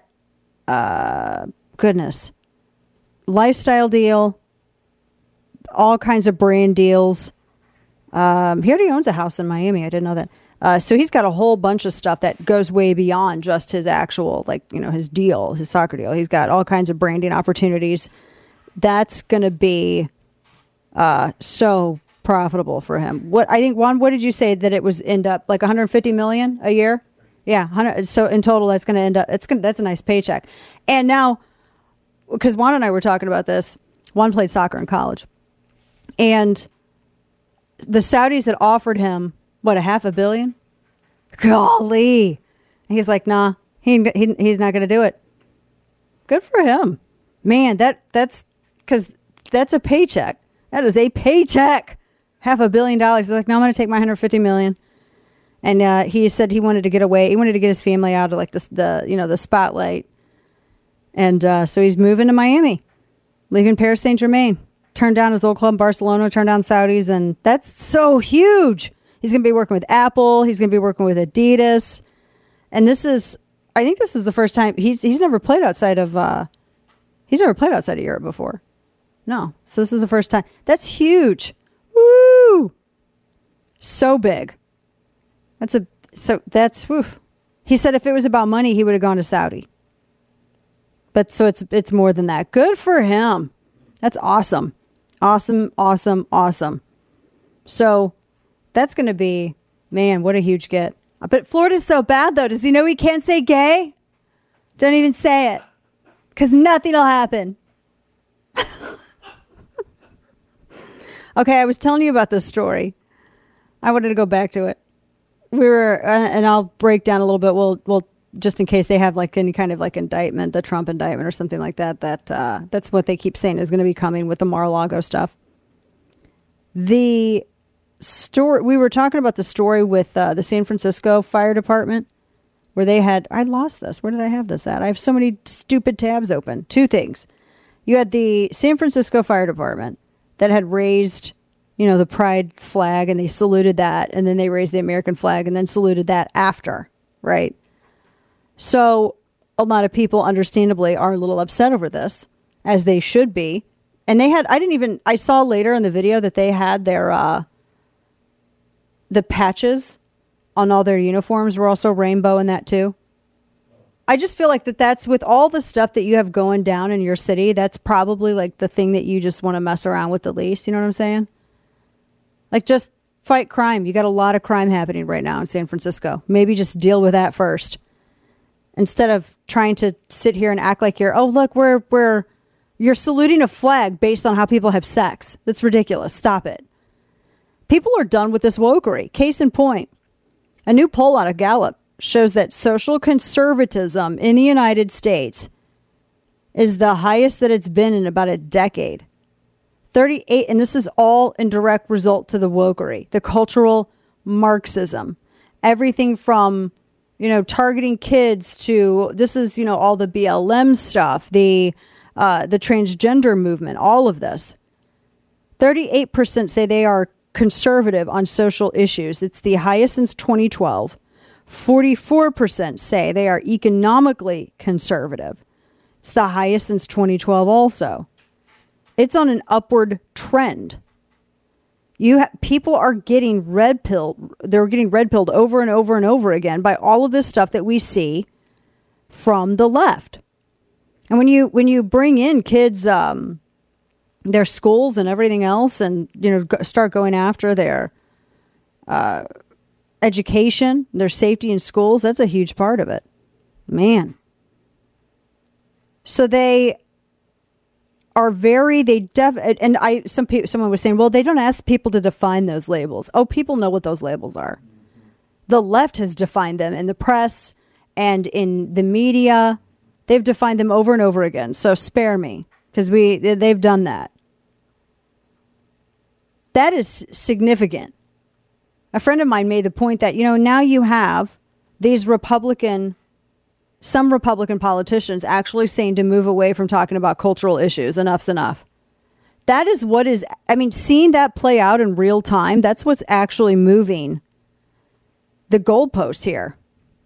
lifestyle deal, all kinds of brand deals. He already owns a house in Miami. I didn't know that. So he's got a whole bunch of stuff that goes way beyond just his actual, his deal, his soccer deal. He's got all kinds of branding opportunities. That's going to be so profitable for him. What did you say that it was end up like 150 million a year? Yeah, 100. So in total, that's going to end up. That's a nice paycheck. And now, because Juan and I were talking about this, Juan played soccer in college, and the Saudis had offered him $500 million. Golly, and he's like, nah, he's not going to do it. Good for him, man. That's because that's a paycheck. That is a paycheck. $500 million. He's like, no, I'm going to take my $150 million. And he said he wanted to get away. He wanted to get his family out of the spotlight. And so he's moving to Miami, leaving Paris Saint-Germain. Turned down his old club, Barcelona, turned down Saudis. And that's so huge. He's going to be working with Apple. He's going to be working with Adidas. And I think this is the first time he's never played outside of Europe before. No. So this is the first time. That's huge. Woo! So big. Woo. He said if it was about money, he would have gone to Saudi. But so it's more than that. Good for him. That's awesome. Awesome, awesome, awesome. So that's going to be, man, what a huge get. But Florida's so bad, though. Does he know he can't say gay? Don't even say it. Because nothing will happen. Okay, I was telling you about this story. I wanted to go back to it. We were, and I'll break down a little bit. We'll just in case they have like any kind of like indictment, the Trump indictment or something like that. That's what they keep saying is going to be coming with the Mar-a-Lago stuff. The story we were talking about the story with the San Francisco Fire Department, where they had. I lost this. Where did I have this at? I have so many stupid tabs open. Two things. You had the San Francisco Fire Department that had raised, the pride flag, and they saluted that, and then they raised the American flag and then saluted that after, right? So a lot of people understandably are a little upset over this, as they should be. And they had, I saw later in the video that they had their, the patches on all their uniforms were also rainbow in that too. I just feel like that's with all the stuff that you have going down in your city, that's probably like the thing that you just want to mess around with the least. You know what I'm saying? Like just fight crime. You got a lot of crime happening right now in San Francisco. Maybe just deal with that first. Instead of trying to sit here and act like you're saluting a flag based on how people have sex. That's ridiculous. Stop it. People are done with this wokery. Case in point, a new poll out of Gallup shows that social conservatism in the United States is the highest that it's been in about a decade. 38, and this is all in direct result to the wokery, the cultural Marxism. Everything from, targeting kids to, this is, all the BLM stuff, the transgender movement, all of this. 38% say they are conservative on social issues. It's the highest since 2012. 44% say they are economically conservative. It's the highest since 2012 also. It's on an upward trend. People are getting red pilled. They're getting red pilled over and over and over again by all of this stuff that we see from the left. And when you bring in kids, their schools and everything else, and start going after their education, their safety in schools, that's a huge part of it. Man. So they are very, someone was saying, well, they don't ask people to define those labels. Oh, people know what those labels are. The left has defined them in the press and in the media. They've defined them over and over again. So spare me, because they've done that. That is significant. A friend of mine made the point that, now you have these some Republican politicians actually saying to move away from talking about cultural issues. Enough's enough. That is seeing that play out in real time, that's what's actually moving the goalpost here.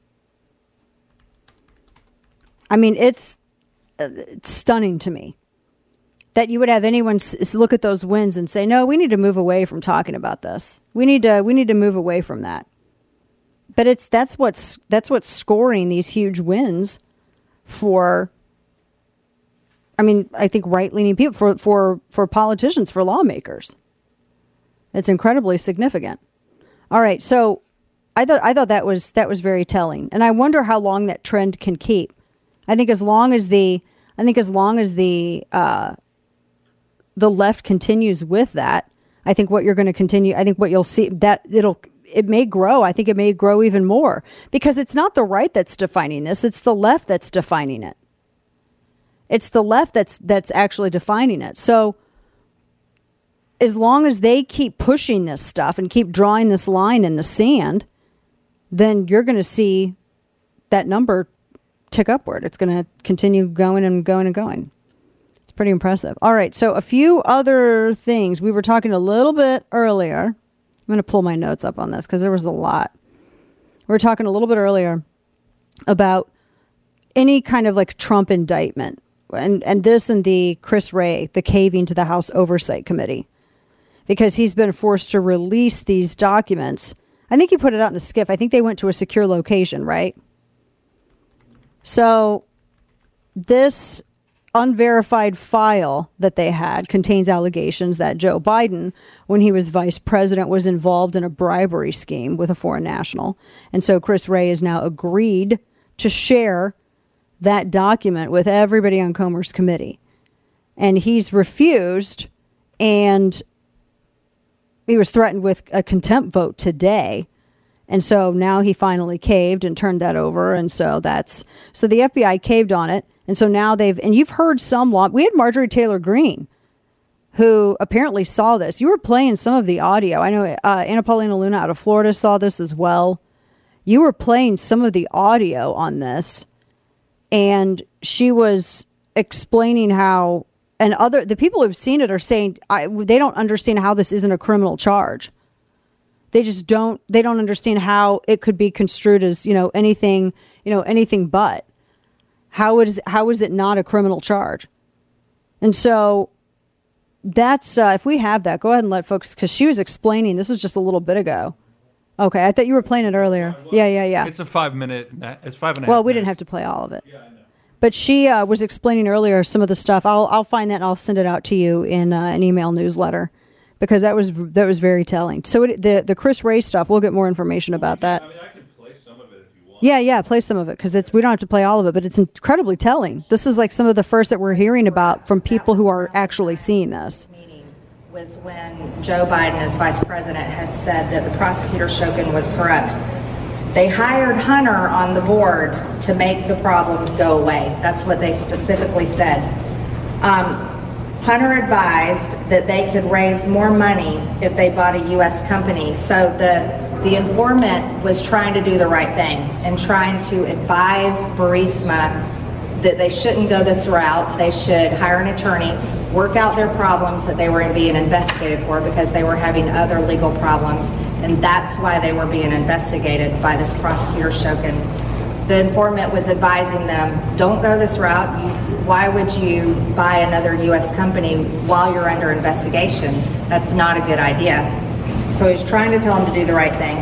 It's stunning to me that you would have anyone look at those wins and say, no, we need to move away from talking about this. We need to move away from that. But that's what's scoring these huge wins for, I think right-leaning people, for politicians, for lawmakers. It's incredibly significant. All right, so I thought that was very telling, and I wonder how long that trend can keep. I think as long as the left continues with that, I think what you're going to continue. I think what you'll see that it may grow. I think it may grow even more because it's not the right that's defining this. It's the left that's defining it. It's the left that's actually defining it. So as long as they keep pushing this stuff and keep drawing this line in the sand, then you're going to see that number tick upward. It's going to continue going and going and going. It's pretty impressive. All right. So a few other things. We were talking a little bit earlier. I'm going to pull my notes up on this because there was a lot. We were talking a little bit earlier about any kind of like Trump indictment and this and the Chris Wray, the caving to the House Oversight Committee, because he's been forced to release these documents. I think he put it out in the SCIF. I think they went to a secure location, right? So this unverified file that they had contains allegations that Joe Biden, when he was vice president, was involved in a bribery scheme with a foreign national. And so Chris Wray has now agreed to share that document with everybody on Comer's committee. And he's refused, and he was threatened with a contempt vote today. And so now he finally caved and turned that over. And so the FBI caved on it. And so now and you've heard we had Marjorie Taylor Greene, who apparently saw this. You were playing some of the audio. I know Anna Paulina Luna out of Florida saw this as well. You were playing some of the audio on this, and she was explaining how, and the people who've seen it are saying they don't understand how this isn't a criminal charge. They just don't understand how it could be construed as, anything but. How is it not a criminal charge? And so that's, if we have that, go ahead and let folks, because she was explaining, this was just a little bit ago. Okay, I thought you were playing it earlier. Yeah. It's a 5 minute, it's 5.5 Well, we didn't have to play all of it. Yeah, I know. But she was explaining earlier some of the stuff. I'll find that and I'll send it out to you in an email newsletter, because that was very telling. So the Chris Wray stuff, we'll get more information about that. I can play some of it if you want. Yeah, play some of it, because we don't have to play all of it, but it's incredibly telling. This is like some of the first that we're hearing about from people who are actually seeing this. Was when Joe Biden, as vice president, had said that the prosecutor Shokin was corrupt. They hired Hunter on the board to make the problems go away. That's what they specifically said. Hunter advised that they could raise more money if they bought a U.S. company. So the informant was trying to do the right thing and trying to advise Burisma that they shouldn't go this route. They should hire an attorney, work out their problems that they were being investigated for, because they were having other legal problems. And that's why they were being investigated by this prosecutor Shokin. The informant was advising them, don't go this route. Why would you buy another U.S. company while you're under investigation? That's not a good idea. So he's trying to tell them to do the right thing.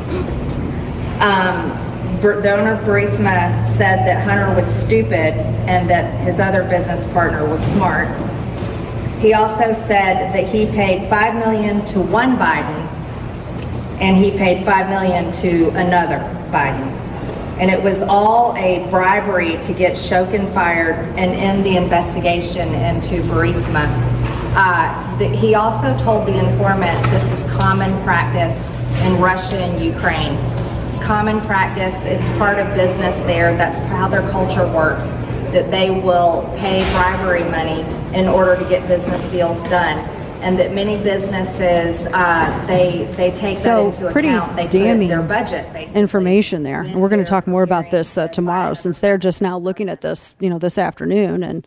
The owner of Burisma said that Hunter was stupid and that his other business partner was smart. He also said that he paid $5 million to one Biden and he paid $5 million to another Biden. And it was all a bribery to get Shokin fired and end the investigation into Burisma. He also told the informant this is common practice in Russia and Ukraine. It's common practice. It's part of business there. That's how their culture works, that they will pay bribery money in order to get business deals done. And that many businesses, they take that into account. They put it in their budget, basically. Information there. And we're going to talk more about this tomorrow, since they're just now looking at this, this afternoon. And,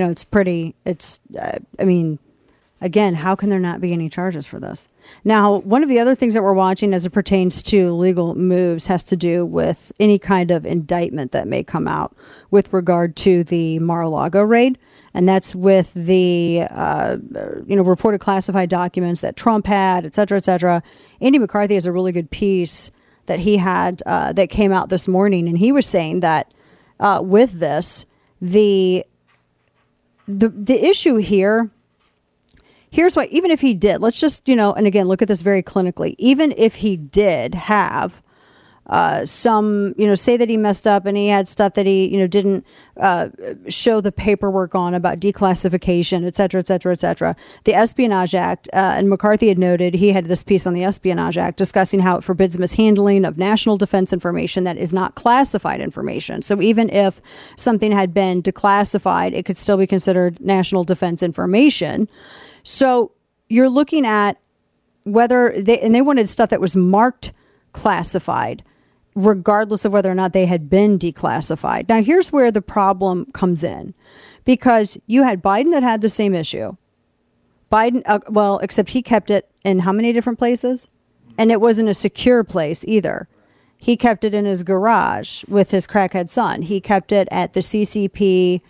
again, how can there not be any charges for this? Now, one of the other things that we're watching as it pertains to legal moves has to do with any kind of indictment that may come out with regard to the Mar-a-Lago raid. And that's with the, reported classified documents that Trump had, et cetera, et cetera. Andy McCarthy has a really good piece that he had that came out this morning. And he was saying that with this, the issue here, here's what, even if he did, let's just, and again, look at this very clinically. Even if he did have some, say that he messed up and he had stuff that he, didn't show the paperwork on about declassification, et cetera, et cetera, et cetera. The Espionage Act, and McCarthy had noted, he had this piece on the Espionage Act discussing how it forbids mishandling of national defense information that is not classified information. So even if something had been declassified, it could still be considered national defense information. So you're looking at whether they wanted stuff that was marked classified, regardless of whether or not they had been declassified. Now, here's where the problem comes in, because you had Biden that had the same issue. Biden, except he kept it in how many different places? And it wasn't a secure place either. He kept it in his garage with his crackhead son. He kept it at the CCP.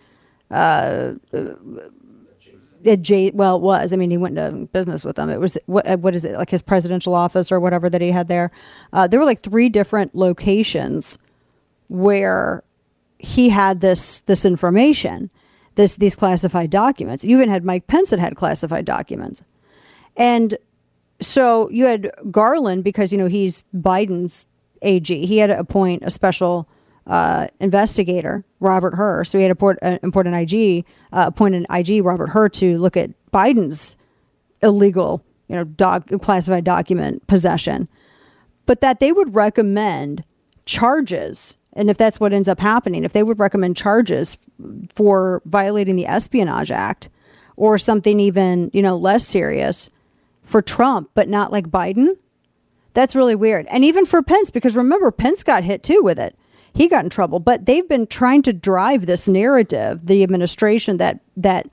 It was. I mean, he went into business with them. It was, what is it, like his presidential office or whatever that he had there. There were like 3 different locations where he had this information, these classified documents. You even had Mike Pence that had classified documents. And so you had Garland, because, he's Biden's AG. He had to appoint a special investigator, Robert Hur. So he had appointed IG Robert Hur to look at Biden's illegal, classified document possession, but that they would recommend charges. And if that's what ends up happening, if they would recommend charges for violating the Espionage Act or something even, less serious for Trump, but not like Biden, that's really weird. And even for Pence, because remember, Pence got hit too with it. He got in trouble, but they've been trying to drive this narrative, the administration, that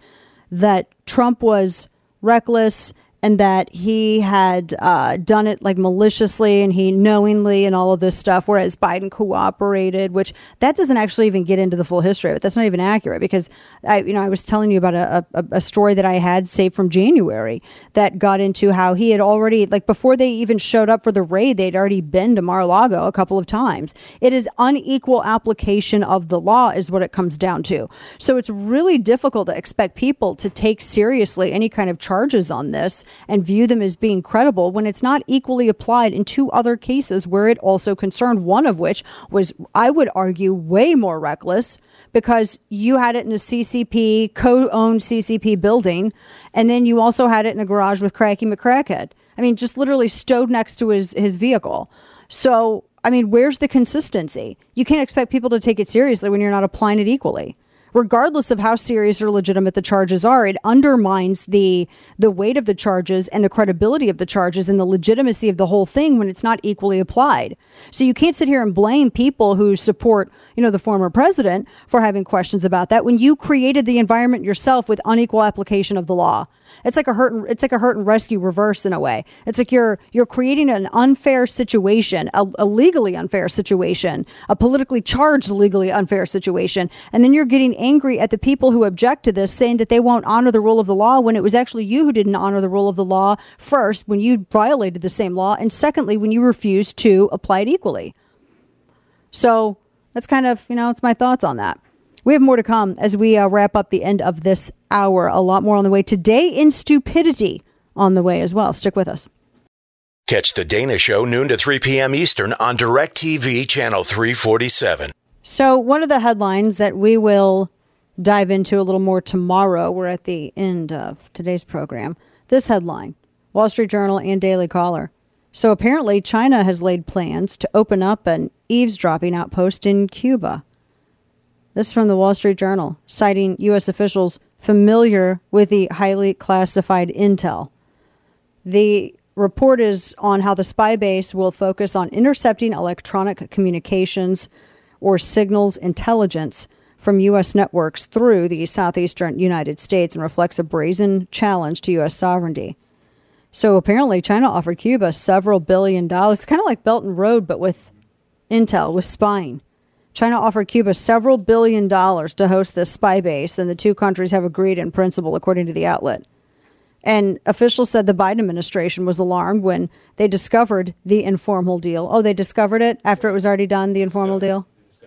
Trump was reckless and that he had done it like maliciously and he knowingly and all of this stuff, whereas Biden cooperated, which that doesn't actually even get into the full history of it. That's not even accurate, because I was telling you about a story that I had saved from January that got into how he had already, like before they even showed up for the raid, they'd already been to Mar-a-Lago a couple of times. It is unequal application of the law is what it comes down to. So it's really difficult to expect people to take seriously any kind of charges on this and view them as being credible when it's not equally applied in 2 other cases where it also concerned, one of which was, I would argue, way more reckless, because you had it in a CCP, co-owned CCP building, and then you also had it in a garage with Cracky McCrackhead. I mean, just literally stowed next to his vehicle. So, I mean, where's the consistency? You can't expect people to take it seriously when you're not applying it equally. Regardless of how serious or legitimate the charges are, it undermines the weight of the charges and the credibility of the charges and the legitimacy of the whole thing when it's not equally applied. So you can't sit here and blame people who support, the former president for having questions about that when you created the environment yourself with unequal application of the law. It's like a hurt and rescue reverse in a way. It's like you're creating an unfair situation, a legally unfair situation, a politically charged legally unfair situation, and then you're getting angry at the people who object to this, saying that they won't honor the rule of the law when it was actually you who didn't honor the rule of the law first, when you violated the same law, and secondly, when you refused to apply it equally. So that's kind of, it's my thoughts on that. We have more to come as we wrap up the end of this hour. A lot more on the way. Today in Stupidity on the way as well. Stick with us. Catch The Dana Show noon to 3 p.m. Eastern on DirecTV Channel 347. So one of the headlines that we will dive into a little more tomorrow, we're at the end of today's program. This headline, Wall Street Journal and Daily Caller. So apparently China has laid plans to open up an eavesdropping outpost in Cuba. This is from the Wall Street Journal, citing U.S. officials familiar with the highly classified intel. The report is on how the spy base will focus on intercepting electronic communications or signals intelligence from U.S. networks through the southeastern United States and reflects a brazen challenge to U.S. sovereignty. So apparently China offered Cuba several $1 billion. It's kind of like Belt and Road, but with intel, with spying. China offered Cuba several $1 billion to host this spy base, and the two countries have agreed in principle, according to the outlet. And officials said the Biden administration was alarmed when they discovered the informal deal. Oh, they discovered it after it was already done, the informal deal?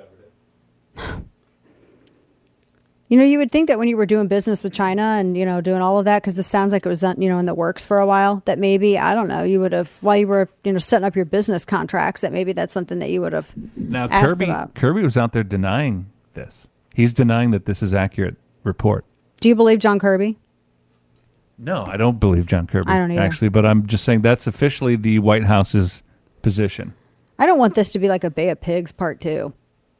You know, you would think that when you were doing business with China and, you know, doing all of that, because this sounds like it was, you know, in the works for a while, that maybe, I don't know, you would have, while you were, you know, setting up your business contracts, that maybe that's something that you would have asked about. Kirby was out there denying this. He's denying that this is accurate report. Do you believe John Kirby? No, I don't believe John Kirby. I don't either. Actually, but I'm just saying that's officially the White House's position. I don't want this to be like a Bay of Pigs Part 2.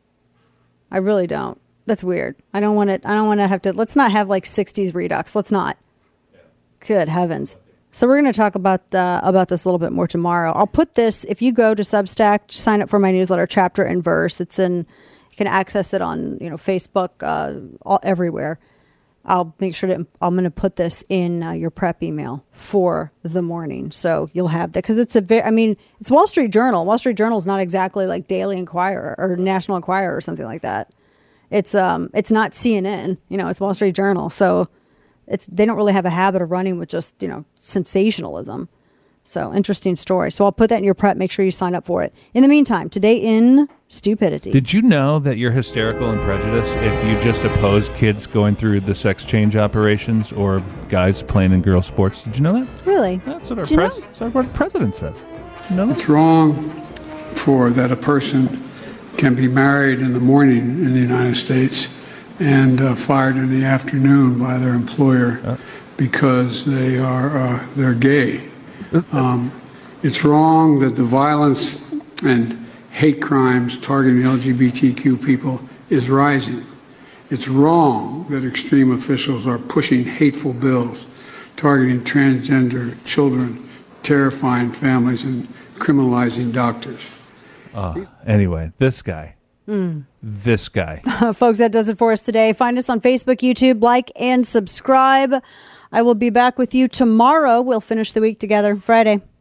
I really don't. That's weird. I don't want to have to. Let's not have like 60s Redux. Let's not. Good heavens. So we're going to talk about this a little bit more tomorrow. I'll put this, if you go to Substack, sign up for my newsletter, Chapter and Verse. It's in, you can access it on, you know, Facebook, everywhere. I'll make sure I'm going to put this in your prep email for the morning. So you'll have that, because it's it's Wall Street Journal. Wall Street Journal is not exactly like Daily Enquirer or National Enquirer or something like that. It's not CNN, you know, it's Wall Street Journal. So they don't really have a habit of running with just, you know, sensationalism. So interesting story. So I'll put that in your prep. Make sure you sign up for it. In the meantime, today in stupidity. Did you know that you're hysterical and prejudiced if you just oppose kids going through the sex change operations or guys playing in girl sports? Did you know that? Really? That's what our president says. You know that? It's wrong for that a person can be married in the morning in the United States and fired in the afternoon by their employer because they're gay. It's wrong that the violence and hate crimes targeting LGBTQ people is rising. It's wrong that extreme officials are pushing hateful bills targeting transgender children, terrifying families, and criminalizing doctors. Anyway, this guy. This guy. Folks, that does it for us today. Find us on Facebook, YouTube, like, and subscribe. I will be back with you tomorrow. We'll finish the week together Friday.